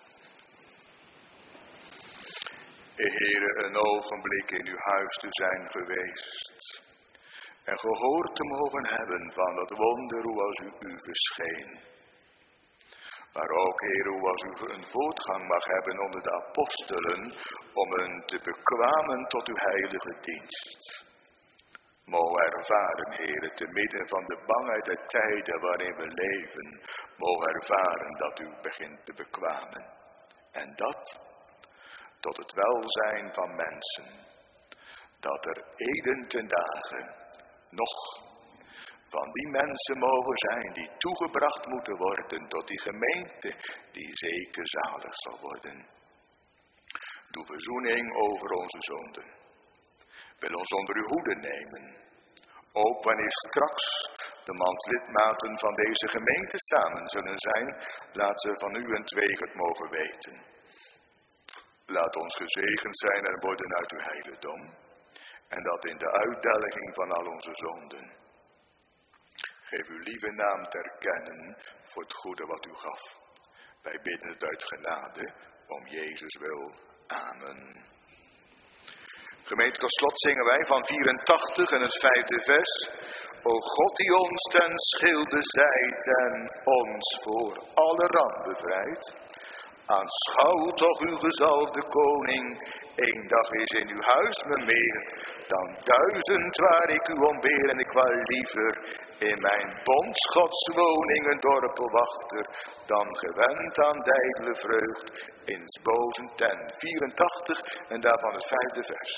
Heere, een ogenblik in uw huis te zijn geweest. En gehoord te mogen hebben van dat wonder hoe als u u verscheen. Maar ook, Heer, hoe als u een voortgang mag hebben onder de apostelen, om hen te bekwamen tot uw heilige dienst. Mogen ervaren, Heer, te midden van de bangheid der tijden waarin we leven, mogen ervaren dat u begint te bekwamen. En dat tot het welzijn van mensen. Dat er heden ten dagen nog van die mensen mogen zijn die toegebracht moeten worden tot die gemeente die zeker zalig zal worden. Doe verzoening over onze zonden. Wil ons onder uw hoede nemen. Ook wanneer straks de mandlidmaten van deze gemeente samen zullen zijn, laat ze van u entwege het mogen weten. Laat ons gezegend zijn en worden uit uw heiligdom. En dat in de uitdelging van al onze zonden. Geef uw lieve naam te erkennen voor het goede wat u gaf. Wij bidden het uit genade, om Jezus wil. Amen. Gemeente tot slot zingen wij van vierentachtig en het vijfde vers. O God die ons ten schilde zijt en ons voor alle ramp bevrijdt. Aanschouw toch uw gezalfde koning, één dag is in uw huis me meer dan duizend waar ik u ontbeer. En ik wou liever in mijn bondsgodswoning een dorpel wachter, dan gewend aan dijdele vreugd in 's boven ten. vierentachtig en daarvan het vijfde vers.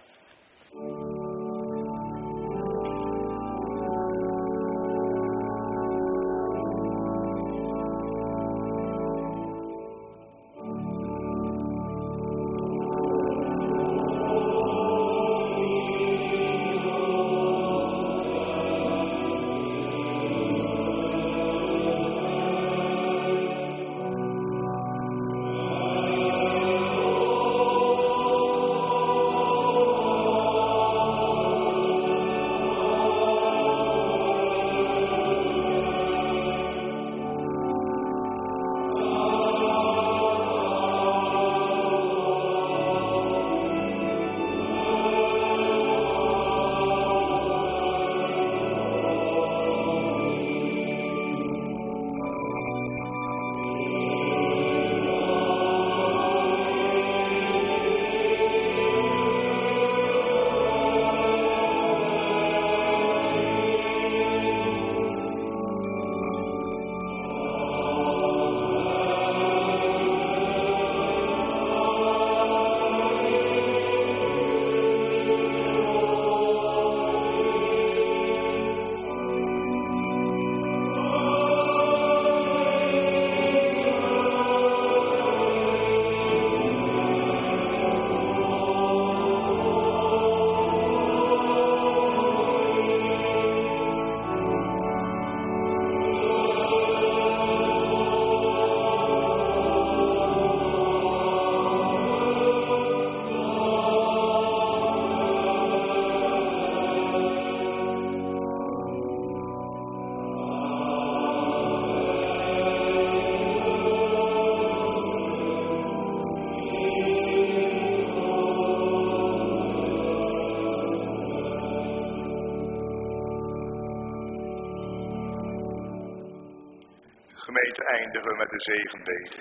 Gemeente, eindigen we met de zegenbede.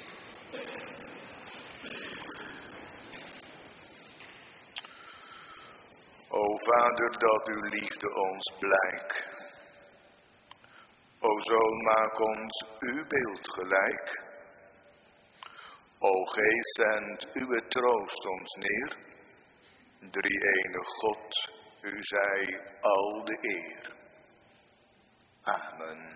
O Vader, dat uw liefde ons blijk. O Zoon, maak ons uw beeld gelijk. O Geest, zend uw troost ons neer. Drie-ene God, u zij al de eer. Amen.